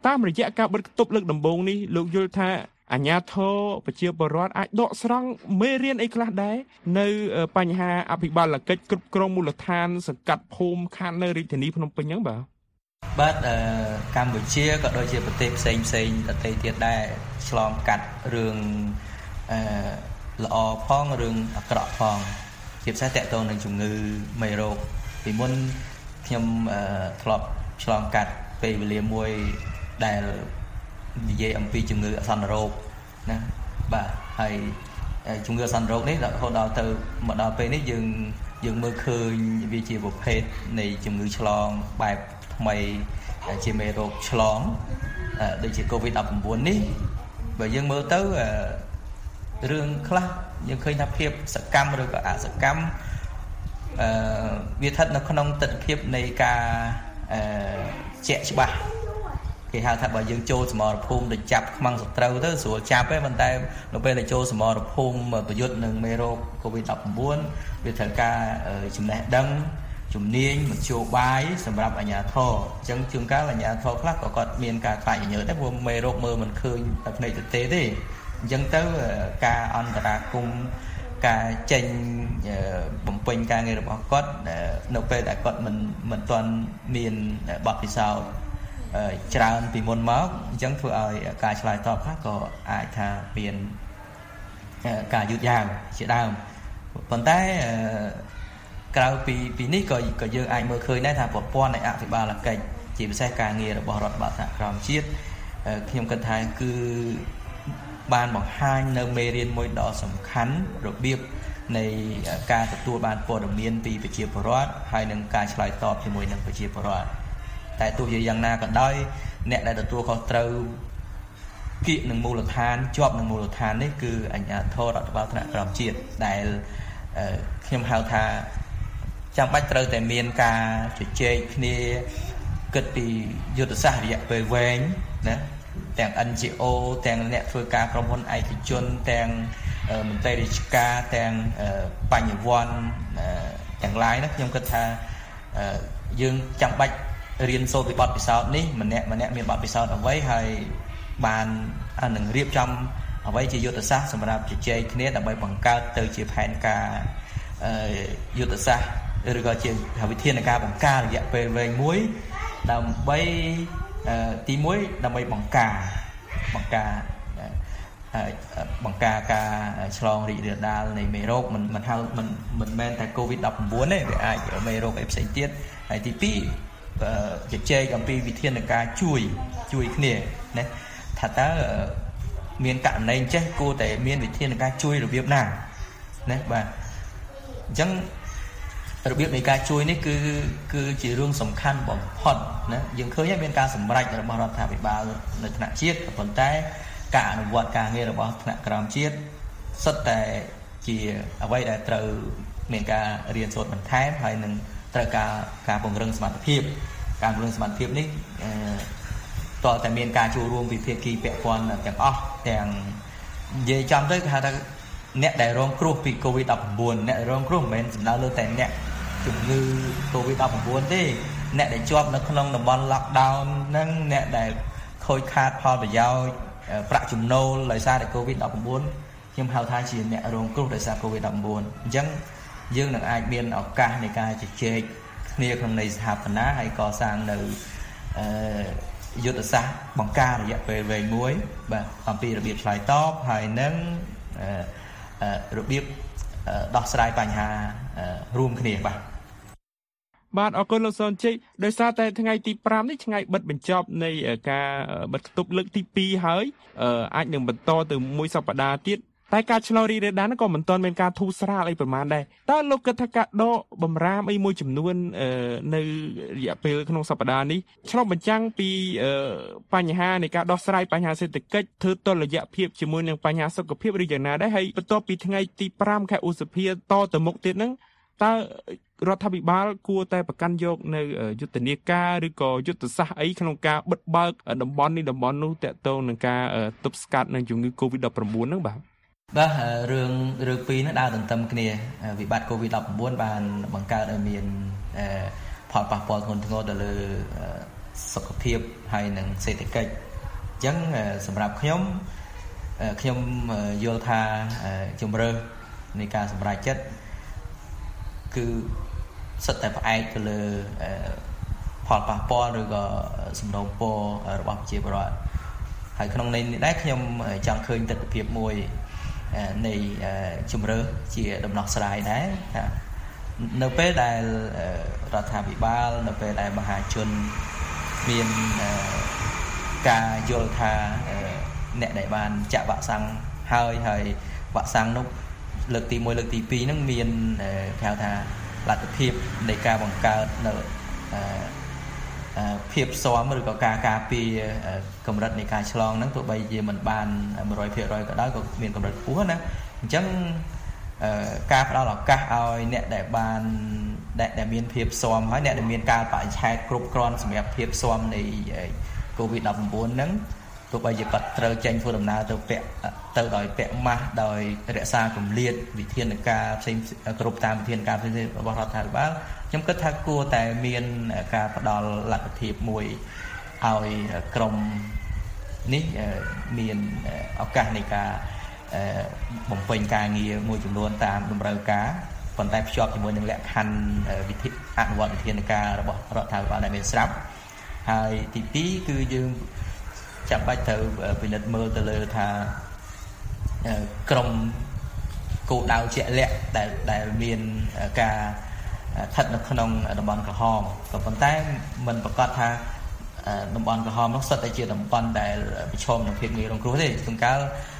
តាមរយៈការបិទគប់លើកដំបូងនេះលោកយល់ថាអាជ្ញាធរប្រជាពលរដ្ឋអាចដកស្រង់មេរៀនអីខ្លះដែរនៅបញ្ហាអភិបាលកិច្ចគ្រប់គ្រងមូលដ្ឋានសង្កាត់ភូមិខណ្ឌនៅរាជធានីភ្នំពេញហ្នឹងបាទបាទកម្ពុជាក៏ដូចជាប្រទេសផ្សេងផ្សេងដទៃទៀតដែរឆ្លងកាត់រឿងអឺល្អផងរឿងអាក្រក់ផងជាពិសេសតកតងនឹងជំងឺមេរោគពីមុនខ្ញុំធ្លាប់ឆ្លងកាត់ពេលវេលាមួយដែលនិយាយអំពីជំងឺអសន្នរោគណាបាទហើយជំងឺអសន្នរោគនេះរហូតដល់ទៅមកដល់ពេលនេះយើងយើងមើលឃើញវាជាប្រភេទនៃជំងឺឆ្លងបែបថ្មីជាមេរោគឆ្លងដូចជា កូវីដ ដប់ប្រាំបួន នេះបើយើងមើលទៅរឿងខ្លះយើងឃើញថាភាពសកម្មឬក៏អសកម្មអឺវាស្ថិតនៅក្នុងទិដ្ឋភាពនៃការអឺជាក់ច្បាស់គេហៅថាបើយើងចូលសមរភូមិទៅចាប់ខ្មាំងសត្រូវទៅស្រួលចាប់ទេប៉ុន្តែនៅពេលដែលចូលសមរភូមិប្រយុទ្ធនឹងមេរោគ កូវីដ ដប់ប្រាំបួន វាត្រូវការចំណេះដឹងជំនាញមធ្យោបាយសម្រាប់អាជ្ញាធរអញ្ចឹងជួនកាលអាជ្ញាធរខ្លះក៏គាត់មានការខ្លាចញញើតដែរព្រោះមេរោគមើលមិនឃើញតែភ្នែកទទេទេអញ្ចឹងទៅការអន្តរាគមន៍ការចេញបំពេញការងាររបស់គាត់នៅពេលដែលគាត់មិនមិនទាន់មានបទពិសោធន៍ច្រើនពីមុនមកអញ្ចឹងធ្វើឲ្យការឆ្លើយតបខ្លះក៏អាចថាមានការយឺតយ៉ាវជាដើមប៉ុន្តែក្រៅពីពីនេះក៏ក៏យើងអាចមើលឃើញដែរថាប្រព័ន្ធនៃអភិបាលកិច្ចជាពិសេសការងាររបស់រដ្ឋបាលសហក្រមជាតិខ្ញុំគិតថាគឺបានបង្ហាញនៅមេរៀនមួយដ៏សំខាន់របៀបនៃការទទួលបានព័ត៌មានពីប្រជាពលរដ្ឋហើយនឹងការឆ្លើយតបជាមួយនឹងប្រជាពលរដ្ឋតែទោះជាយ៉ាងណាក៏ដោយអ្នកដែលទទួលខុសត្រូវគៀកនឹងមូលដ្ឋានជាប់នឹងមូលដ្ឋាននេះគឺអាជ្ញាធររដ្ឋបាលថ្នាក់ក្រោមជាតិដែលខ្ញុំហៅថាចាំបាច់ត្រូវតែមានការជជែកគ្នាគិតពីយុទ្ធសាស្ត្ររយៈពេលវែងណាទាំង เอ็น จี អូ ទាំងអ្នកធ្វើការក្រុមហ៊ុនឯកជនទាំងមន្ត្រីរាជការទាំងបញ្ញវន្តទាំងឡាយណាខ្ញុំគិតថាយើងចាំបាច់រៀនសូត្រពីបទពិសោធន៍នេះម្នាក់ម្នាក់មានបទពិសោធន៍អ្វីហើយបាននឹងរៀបចំអ្វីជាយុទ្ធសាស្ត្រសម្រាប់ជជែកគ្នាដើម្បីបង្កើតទៅជាផែនការយុទ្ធសាស្ត្រឬក៏ជាវិធានការបង្ការរយៈពេលវែងមួយដើម្បីទីមួយដើម្បីបង្ការបង្ការបង្ការការឆ្លងរីករាលដាលនៃមេរោគមិនមិនហៅមិនមិនមែនតែ កូវីដ ដប់ប្រាំបួន ទេវាអាចមេរោគអីផ្សេងទៀតហើយទីពីរជជែកអំពីវិធានការជួយជួយគ្នាណាថាតើមានករណីចេះគួរតែមានវិធានការជួយរបៀបណាណាបាទអញ្ចឹងរបៀបនៃការជួយនេះគឺគឺជារឿងសំខាន់បំផុតណាយើងឃើញថាមានការសម្រេចរបស់រដ្ឋាភិបាលនៅថ្នាក់ជាតិប៉ុន្តែការអនុវត្តការងាររបស់ថ្នាក់ក្រោមជាតិសុទ្ធតែជាអ្វីដែលត្រូវមានការរៀនសូត្របន្ថែមហើយនឹងត្រូវការការពង្រឹងសមត្ថភាពការពង្រឹងសមត្ថភាពនេះតើតែមានការចូលរួមពីភាគីពាក់ព័ន្ធទាំងអស់ទាំងនិយាយចំទៅគេហៅថាអ្នកដែលរងគ្រោះពី កូវីដ ដប់ប្រាំបួន អ្នកដែលរងគ្រោះមិនមែនសំដៅលើតែអ្នកជំងឺ កូវីដ ដប់ប្រាំបួន ទេអ្នកដែលជាប់នៅក្នុងតំបន់ lockdown ហ្នឹងអ្នកដែលខូចខាតផលប្រយោជន៍ប្រាក់ចំណូលដោយសារតែ កូវីដ ដប់ប្រាំបួន ខ្ញុំហៅថាជាអ្នករងគ្រោះដោយសារ កូវីដ ដប់ប្រាំបួន អញ្ចឹងយើងនឹងអាចមានឱកាសនៃការជជែកគ្នាក្នុងន័យស្ថាបនាហើយកសាងនៅអឺយុទ្ធសាស្ត្របង្ការរយៈពេលវែងមួយបាទអំពីរបៀបឆ្លើយតបហើយនឹងរបៀបដោះស្រាយបញ្ហារួមគ្នាបាទបាទអរគុណលោកសុនជ័យដោយសារតែថ្ងៃទីប្រាំនេះថ្ងៃបិទបញ្ចប់នៃការបិទគប់លើកទីពីរហើយអាចនឹងបន្តទៅមួយសប្តាហ៍ទៀតតែការឆ្លងរីករាលដាលហ្នឹងក៏មិនទាន់មានការធូរស្រាលអីប្រហែលដែរតើលោកគិតថាការដកបំរាមអីមួយចំនួននៅរយៈពេលក្នុងសប្តាហ៍នេះឆ្លុះបញ្ចាំងពីបញ្ហានៃការដោះស្រាយបញ្ហាសេដ្ឋកិច្ចធ្វើតុល្យភាពជាមួយនឹងបញ្ហាសុខភាពឬយ៉ាងណាដែរហើយបន្ទាប់ពីថ្ងៃទីប្រាំខែឧសភាតទៅមុខទៀតហ្នឹងតើរដ្ឋាភិបាលគួរតែប្រកាន់យកនៅយុទ្ធនាការឬក៏យុទ្ធសាស្ត្រអីក្នុងការបិទបើកតំបន់នេះតំបន់នោះតាក់ទងនឹងការទប់ស្កាត់នឹងជំងឺ កូវីដ ដប់ប្រាំបួន ហ្នឹងបាទបាទរឿងរឿងពីរនេះដើរទន្ទឹមគ្នាវិបត្តិ កូវីដ ដប់ប្រាំបួន បានបង្កើតឲ្យមានផលប៉ះពាល់ធ្ងន់ធ្ងរទៅលើសុខភាពហើយនិងសេដ្ឋកិច្ចអញ្ចឹងសម្រាប់ខ្ញុំខ្ញុំយល់ថាជំរើសនៃការសម្រេចចិត្តគឺសិតតែផ្អែកទៅលើផលប៉ះពាល់ឬក៏សំណូមពររបស់ប្រជាពលរដ្ឋហើយក្នុងន័យនេះដែរខ្ញុំចង់ឃើញទស្សនវិជ្ជាមួយនៃជំរើសជាដំណោះស្រាយដែរថានៅពេលដែលរដ្ឋាភិបាលនៅពេលដែលមហាជនមានការយល់ថាអ្នកដែលបានចាក់វ៉ាក់សាំងហើយហើយវ៉ាក់សាំងនោះលើកទីមួយលើកទីពីរហ្នឹងមានគេហៅថាលទ្ធភាពនៃការបង្កើតនៅភាពស៊ាំឬក៏ការការពារកម្រិតនៃការឆ្លងហ្នឹងទោះបីជាមិនបាន one hundred percent ក៏ដោយក៏មានកម្រិតខ្ពស់ណាអញ្ចឹងការផ្ដល់ឱកាសឲ្យអ្នកដែលបានដែលមានភាពស៊ាំហើយអ្នកដែលមានការបរិច្ឆេទគ្រប់គ្រាន់សម្រាប់ភាពស៊ាំនៃ COVID nineteen ហ្នឹងទោះបីជាគាត់ត្រូវចេញធ្វើដំណើរទៅពាក់ទៅដោយពាក់ម៉ាស់ដោយរក្សាគម្លាតវិធានការផ្សេងគ្រប់តាមវិធានការផ្សេងរបស់រដ្ឋាភិបាលខ្ញុំគិតថាគួរតែមានការផ្ដល់លទ្ធភាពមួយឲ្យក្រមនេះមានឱកាសនៃការបំពេញការងារមួយចំនួនតាមតម្រូវការប៉ុន្តែភ្ជាប់ជាមួយនឹងលក្ខខណ្ឌវិធីអនុវត្តវិធានការរបស់រដ្ឋាភិបាលដែលមានស្រាប់ហើយទីពីរគឺយើងចាំបាច់ត្រូវពិនិត្យមើលទៅលើថាក្រមគោលដៅជាក់លាក់ដែលដែលមានការស្ថិតនៅក្នុងតំបន់ក្រហមក៏ប៉ុន្តែមិនប្រកាសថាតំបន់ក្រហមនោះសុទ្ធតែជាតំបន់ដែលប្រឈមនឹងភាពងាយរងគ្រោះទេជួនកាល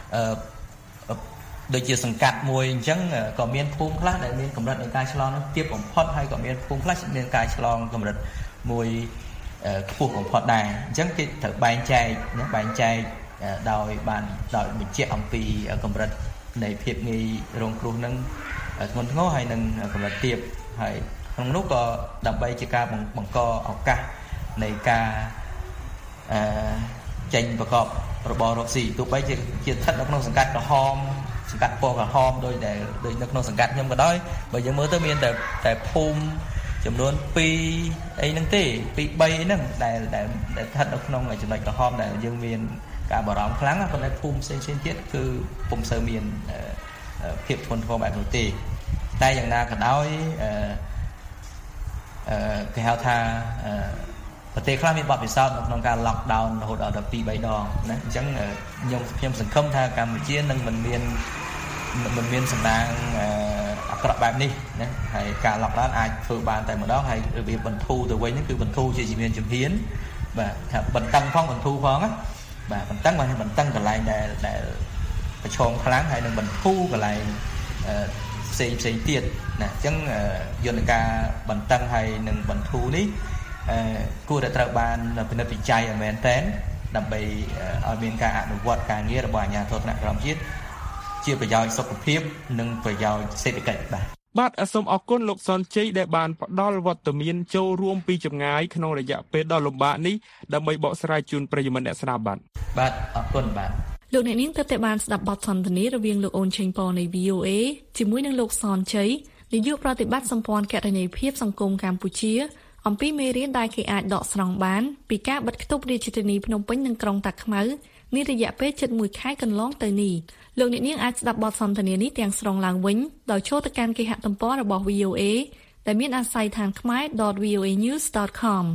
ដូចជាសង្កាត់មួយអញ្ចឹងក៏មានភូមិខ្លះដែលមានកម្រិតនៃការឆ្លងនោះទាបបំផុតហើយក៏មានភូមិខ្លះមានការឆ្លងកម្រិតមួយខ្ពស់បំផុតដែរអញ្ចឹងគេត្រូវបែងចែកណាបែងចែកដោយបានដោយបញ្ជាក់អំពីកម្រិតនៃភាពងាយរងគ្រោះនឹងធ្ងន់ធ្ងរហើយនឹងកម្រិតទាបហើយក្នុងនោះក៏ដើម្បីជាការបង្កឱកាសនៃការអឺចេញប្រកបរបររកស៊ីទោះបីជាជាស្ថិតនៅក្នុងសង្កាត់ក្រហមសង្កាត់ពណ៌ក្រហមដោយដែលដូចនៅក្នុងសង្កាត់ខ្ញុំក៏ដោយបើយើងមើលទៅមានតែតែភូមិចំនួនtwoអីហ្នឹងទេtwo threeហ្នឹងដែលដែលស្ថិតនៅក្នុងចំណុចក្រហមដែលយើងមានការបារម្ភខ្លាំងប៉ុន្តែភូមិផ្សេងៗទៀតគឺពុំសូវមានភាពធ្ងន់ធ្ងរបែបនោះទេតែយ៉ាងណាក៏ដោយអឺអឺគេហៅថាប្រទេសខ្លះមានបទពិសោធន៍នៅក្នុងការ lock down រហូតដល់two threeដងណាអញ្ចឹងខ្ញុំខ្ញុំសង្ឃឹមថាកម្ពុជានឹងមិនមានមិនមានសំណាងអាក្រក់បែបនេះណាហើយការ lock down អាចធ្វើបានតែម្ដងហើយរបៀបបន្ធូរទៅវិញហ្នឹងគឺបន្ធូរជាជំហានជំហានបាទថាបន្តឹងផងបន្ធូរផងណាបាទបន្តឹងបានបន្តឹងកន្លែងដែលដែលប្រឈមខ្លាំងហើយនឹងបន្ធូរកន្លែងផ្សេងផ្សេងទៀតណាអញ្ចឹងយន្តការបន្តឹងហើយនឹងបន្ធូរនេះគួរតែត្រូវបានពិនិត្យវិจัยឲ្យមែនទែនដើម្បីឲ្យមានការអនុវត្តការងាររបស់អាជ្ញាធរថ្នាក់ក្រោមជាតិជាប្រយោជន៍សុខភាពនិងប្រយោជន៍សេដ្ឋកិច្ចបាទបាទសូមអរគុណលោកសនជ័យដែលបានផ្ដល់វត្តមានចូលរួមពីចម្ងាយក្នុងរយៈពេលដ៏លំបាកនេះដើម្បីបកស្រាយជូនប្រិយមិត្តអ្នកស្ដាប់បាទបាទអរគុណបាទលោកអ្នកនាងទើបតែបានស្ដាប់បទសន្ទនារវាងលោកអូនឆេងប៉នៃ V O A ជាមួយនឹងលោកសនជ័យនាយកប្រតិបត្តិសម្ព័ន្ធគណនេយ្យភាពសង្គមកម្ពុជាអំពីមេរៀនដែលគេអាចដកស្រង់បានពីការបិទគប់រាជធានីភ្នំពេញនិងក្រុងតាខ្មៅនារយៈពេលជិតមួយខែកន្លងទៅនេះលោកអ្នកនាងអាចស្ដាប់បទសន្ទនានេះទាំងស្រុងឡើងវិញដោយចូលទៅកាន់គេហទំព័ររបស់ V O A ដែលមានអាស័យដ្ឋានខ្មែរ dot v o a news dot com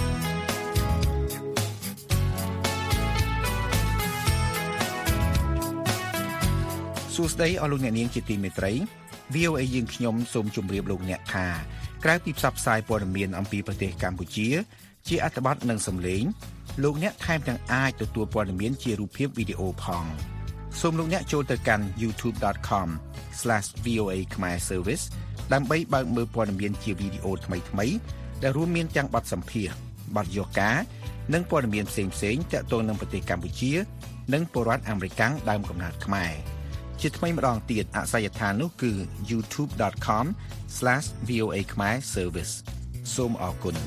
សួស្តីអស់លោកអ្នកនាងជាទីមេត្រី V O A យើងខ្ញុំសូមជម្រាបលោកអ្នកថាក្រៅពីផ្សព្វផ្សាយព័ត៌មានអំពីប្រទេសកម្ពុជាជាអត្ថបទនិងសំឡេងលោកអ្នកថែមទាំងអាចទទួលព័ត៌មានជារូបភាពវីដេអូផងសូមលោកអ្នកចូលទៅកាន់ youtube dot com slash v o a khmer service ដើម្បីបើកមើលព័ត៌មានជាវីដេអូថ្មីៗដែលរួមមានទាំងបទសម្ភាសន៍បទយកានិងព័ត៌មានផ្សេងៗទាក់ទងនឹងប្រទេសកម្ពុជានិងពលរដ្ឋអាមេរិកដើមកំណើតខ្មែរជាថ្មីម្ដងទៀតអាស័យដ្ឋាននោះគឺ youtube dot com slash v o a khmer service សូមអរគុណ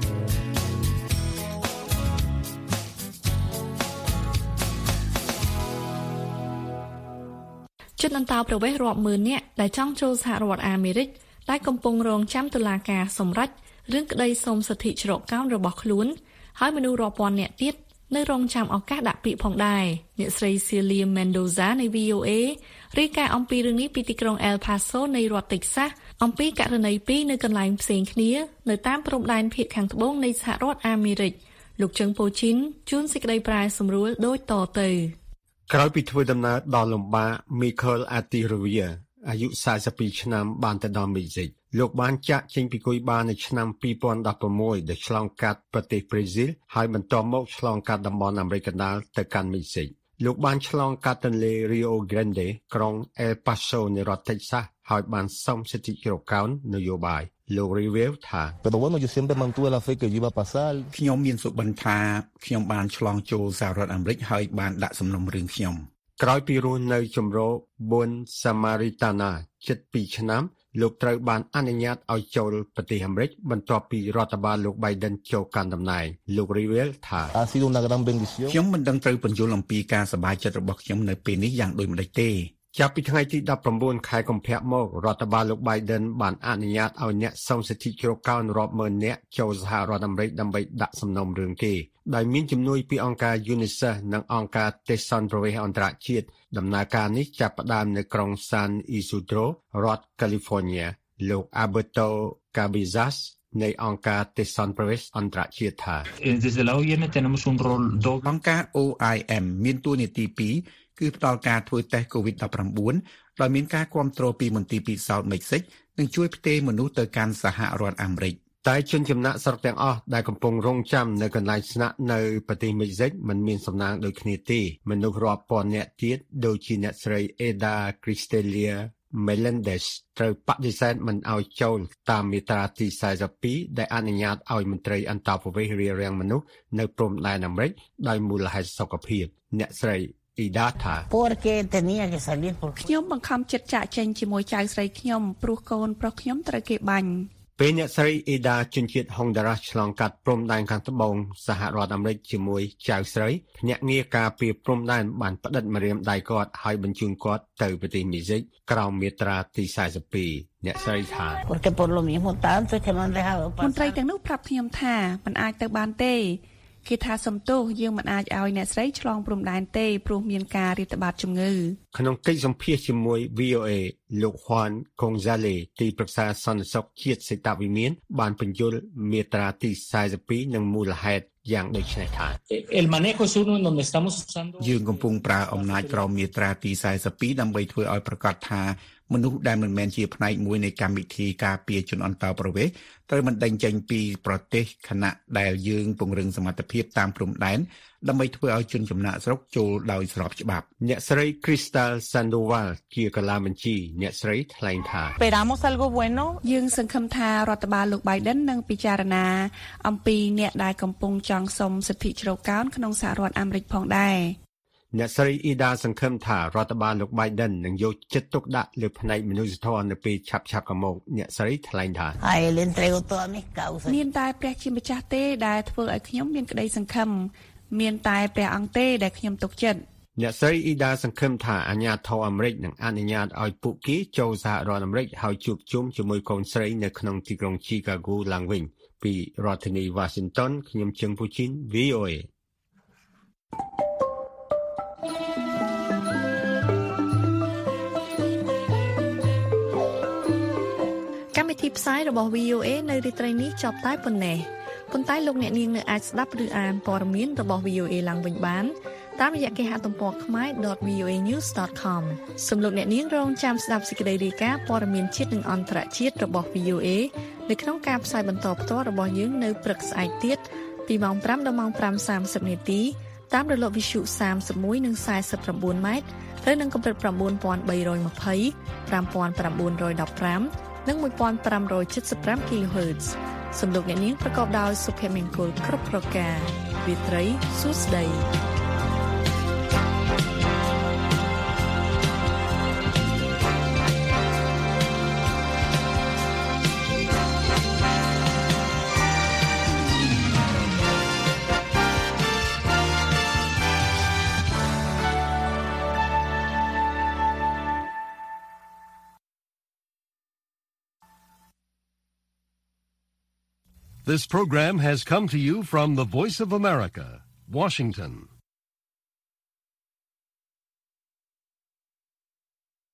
ជនអន្តោប្រវេសន៍រាប់ម៉ឺននាក់ដែលចង់ចូលសហរដ្ឋអាមេរិកដែលកំពុងរងចាំតុលាការសម្រេចរឿងក្តីសុំសិទ្ធិច្រកកោនរបស់ខ្លួនហើយមនុស្សរាប់ពាន់នាក់ទៀតនៅរងចាំឱកាសដាក់ពាក្យផងដែរអ្នកស្រី Celia Mendoza នៃ V O A រាយការណ៍អំពីរឿងនេះពីទីក្រុង El Paso នៃរដ្ឋ Texas អំពីករណីពីរនៅកន្លែងផ្សេងគ្នានៅតាមព្រំដែនភាគខាងត្បូងនៃសហរដ្ឋអាមេរិកលោកជឹងប៉ូជីនជួនសេចក្តីប្រែសម្រួលដូចតទៅក្រោយពីធ្វើដំណើរដល់លំបាក Michael Atirovia អាយុសាសិបពីរឆ្នាំបានទៅដល់មេស៊ីកលោកបានចាក់ចេញពីគុយបានៅឆ្នាំពីរពាន់ដប់ប្រាំមួយដោយឆ្លងកាត់ប្រទេសប្រេស៊ីលហើយបន្ទាប់មកឆ្លងកាត់តំបន់អាមេរិកកណ្ដាលទៅកាន់មេស៊ីកលោកបានឆ្លងកាត់ទន្លេ Rio Grande ក្រុង El Paso នៃរដ្ឋ Texas ហើយបានសុំសិទ្ធិជ្រកកោននយោបាយលោក Rivera ថា Pero bueno yo siempre mantuve la fe que yo iba a pasar ខ្ញុំមានសុបិនថាខ្ញុំបានឆ្លងចូលសហរដ្ឋអាមេរិកហើយបានដាក់សំណុំរឿងខ្ញុំក្រោយពីរស់នៅជំរក Bon Samaritana ជិតពីរឆ្នាំលោកត្រូវបានអនុញ្ញាតឲ្យចូលប្រទេសអាមេរិកបន្ទាប់ពីរដ្ឋបាលលោក Biden ចូលកាន់តំណែងលោក Rivera ថា Ha sido una gran bendición ខ្ញុំមិនដឹងត្រូវបញ្យល់អំពីការសប្បាយចិត្តរបស់ខ្ញុំនៅពេលនេះយ៉ាងដូចម្តេចទេចាប់ពីថ្ងៃទីដប់ប្រាំបួនខែកុម្ភៈមករដ្ឋបាលលោក Biden បានអនុញ្ញាតឲ្យអ្នកសុំសិទ្ធិជ្រកកោនរាប់ម៉ឺននាក់ចូលសហរដ្ឋអាមេរិកដើម្បីដាក់សំណុំរឿងគេដោយមានជំនួយពីអង្គការ UNICEF និងអង្គការទេសសន្តិប្រវេសអន្តរជាតិដំណើរការនេះចាប់ផ្ដើមនៅក្រុង San Isidro រដ្ឋ California លោក Alberto Cabezas នៃអង្គការទេសសន្តិប្រវេសអន្តរជាតិថា Desde la O I M tenemos un rol doble អង្គការ O I M មានតួនាទីពីរគឺផ្ដល់ការធ្វើតេស្ត កូវីដដប់ប្រាំបួន ដោយមានការគាំទ្រពីមន្ទីរពិសោធន៍មិចស៊ិកនិងជួយផ្ទេរមនុស្សទៅកាន់សហរដ្ឋអាមេរិកតែជនចំណាក់ស្រុកទាំងអស់ដែលកំពុងរងចាំនៅកន្លែងស្នាក់នៅប្រទេសមិចស៊ិកមិនមានសំណាងដូចគ្នាទេមនុស្សរាប់ពាន់នាក់ទៀតដូចជាអ្នកស្រី Eda Cristelia Melendez ត្រូវបដិសេធមិនឲ្យចូលតាមមាត្រាទីសែនពីរដែលអនុញ្ញាតឲ្យមន្ត្រីអន្តរប្រវេសន៍រារាំងមនុស្សនៅព្រំដែនអាមេរិកដោយមូលហេតុសុខភាពអ្នកស្រីIda ថា Porque tenía que salir por ខ្ញុំបង្ខំចិត្តចាក់ចេញជាមួយចៅស្រីខ្ញុំព្រោះកូនប្រុសខ្ញុំត្រូវគេបាញ់ពេលអ្នកស្រី Ida ជនជាតិ Honduras ឆ្លងកាត់ព្រំដែនខាងត្បូងសហរដ្ឋអាមេរិកជាមួយចៅស្រីភ្នាក់ងារការពារព្រំដែនបានផ្តិតម្រាមដៃគាត់ហើយបញ្ជូនគាត់ទៅប្រទេសមេស៊ីកក្រោមមាត្រាទីសែនពីរអ្នកស្រីថា Porque por lo mismo tanto que no han dejado មន្ត្រីទាំងនោះប្រាប់ខ្ញុំថាมันអាចទៅបានទេគេថាសំទោសយើងមិនអាចឲ្យអ្នកស្រីឆ្លងព្រំដែនទេព្រោះមានការរាតត្បាតជំងឺក្នុងកិច្ចសម្ភាសជាមួយ V O A លោក Juan Gonzalez ទីប្រឹក្សាសន្តិសុខជាតិសេតវិមានបានបញ្យល់មាត្រាទីសែនពីរនិងមូលហេតុយ៉ាងដូចនេះថា El manejo es uno en donde estamos usando យើងកំពុងប្រើអំណាចក្រោមមាត្រាទីសែនពីរដើម្បីធ្វើឲ្យប្រកាសថាមនុស្សដែលមិនមែនជាផ្នែកមួយនៃកម្មវិធីការពារជនអន្តោប្រវេសន៍ត្រូវមិនដេញចេញពីប្រទេសខណៈដែលយើងពង្រឹងសមត្ថភាពតាមព្រំដែនដើម្បីធ្វើឲ្យជនចំណាក់ស្រុកចូលដោយស្របច្បាប់អ្នកស្រី Cristal Sandoval ជាកលាបញ្ជីអ្នកស្រីថ្លែងថា Esperamos algo bueno យើងសង្ឃឹមថារដ្ឋបាលលោក Biden នឹងពិចារណាអំពីអ្នកដែលកំពុងចង់សុំសិទ្ធិជ្រកកោនក្នុងសហរដ្ឋអាមេរិកផងដែរអ្នកស្រី Ida សង្ឃឹមថារដ្ឋបាលលោក Biden នឹងយកចិត្តទុកដាក់លើផ្នែកមនុស្សធម៌នៅពេលឆាប់ៗកុំមកអ្នកស្រីថ្លែងថាមានតែព្រះជាម្ចាស់ទេដែលធ្វើឲ្យខ្ញុំមានក្តីសង្ឃឹមមានតែព្រះអង្គទេដែលខ្ញុំទុកចិត្តអ្នកស្រី Ida សង្ឃឹមថាអាជ្ញាធរអាមេរិកនឹងអនុញ្ញាតឲ្យពួកគេចូលសហរដ្ឋអាមេរិកហើយជួបជុំជាមួយកូនស្រីនៅក្នុងទីក្រុង Chicago ឡើងវិញពីរដ្ឋធានី Washington ខ្ញុំជឹងពូជីន V O A កម្មវិធីផ្សាយរបស់ V O A នៅរាត្រីនេះចប់តែប៉ុណ្ណេះប៉ុន្តែលោកអ្នកនាងនៅអាចស្ដាប់ឬអានព័ត៌មានរបស់ V O A ឡើងវិញបានតាមរយៈគេហទំព័រ khmae dot v o a news dot com សូមលោកអ្នកនាងរងចាំស្ដាប់សេចក្តីរាយការណ៍ព័ត៌មានជាតិនិងអន្តរជាតិរបស់ V O A នៅក្នុងការផ្សាយបន្តផ្ទាល់របស់យើងនៅព្រឹកស្អែកទៀតពីម៉ោងប្រាំដល់ម៉ោងប្រាំសាមសិបនាទីតាមរលកវិទ្យុសាមសិបមួយនិងសាយសិបប្រាំបួនម៉ែត្រឬនឹងកម្រិត៩បី២០ ៥៩១៥និងmột nghìn năm trăm bảy mươi lăm គីឡូហឺតซ์ សំលោកអ្នកនាងប្រកបដោយសុភមង្គលគ្រប់ប្រការវិត្រីសួស្តី This program has come to you from the Voice of America, Washington.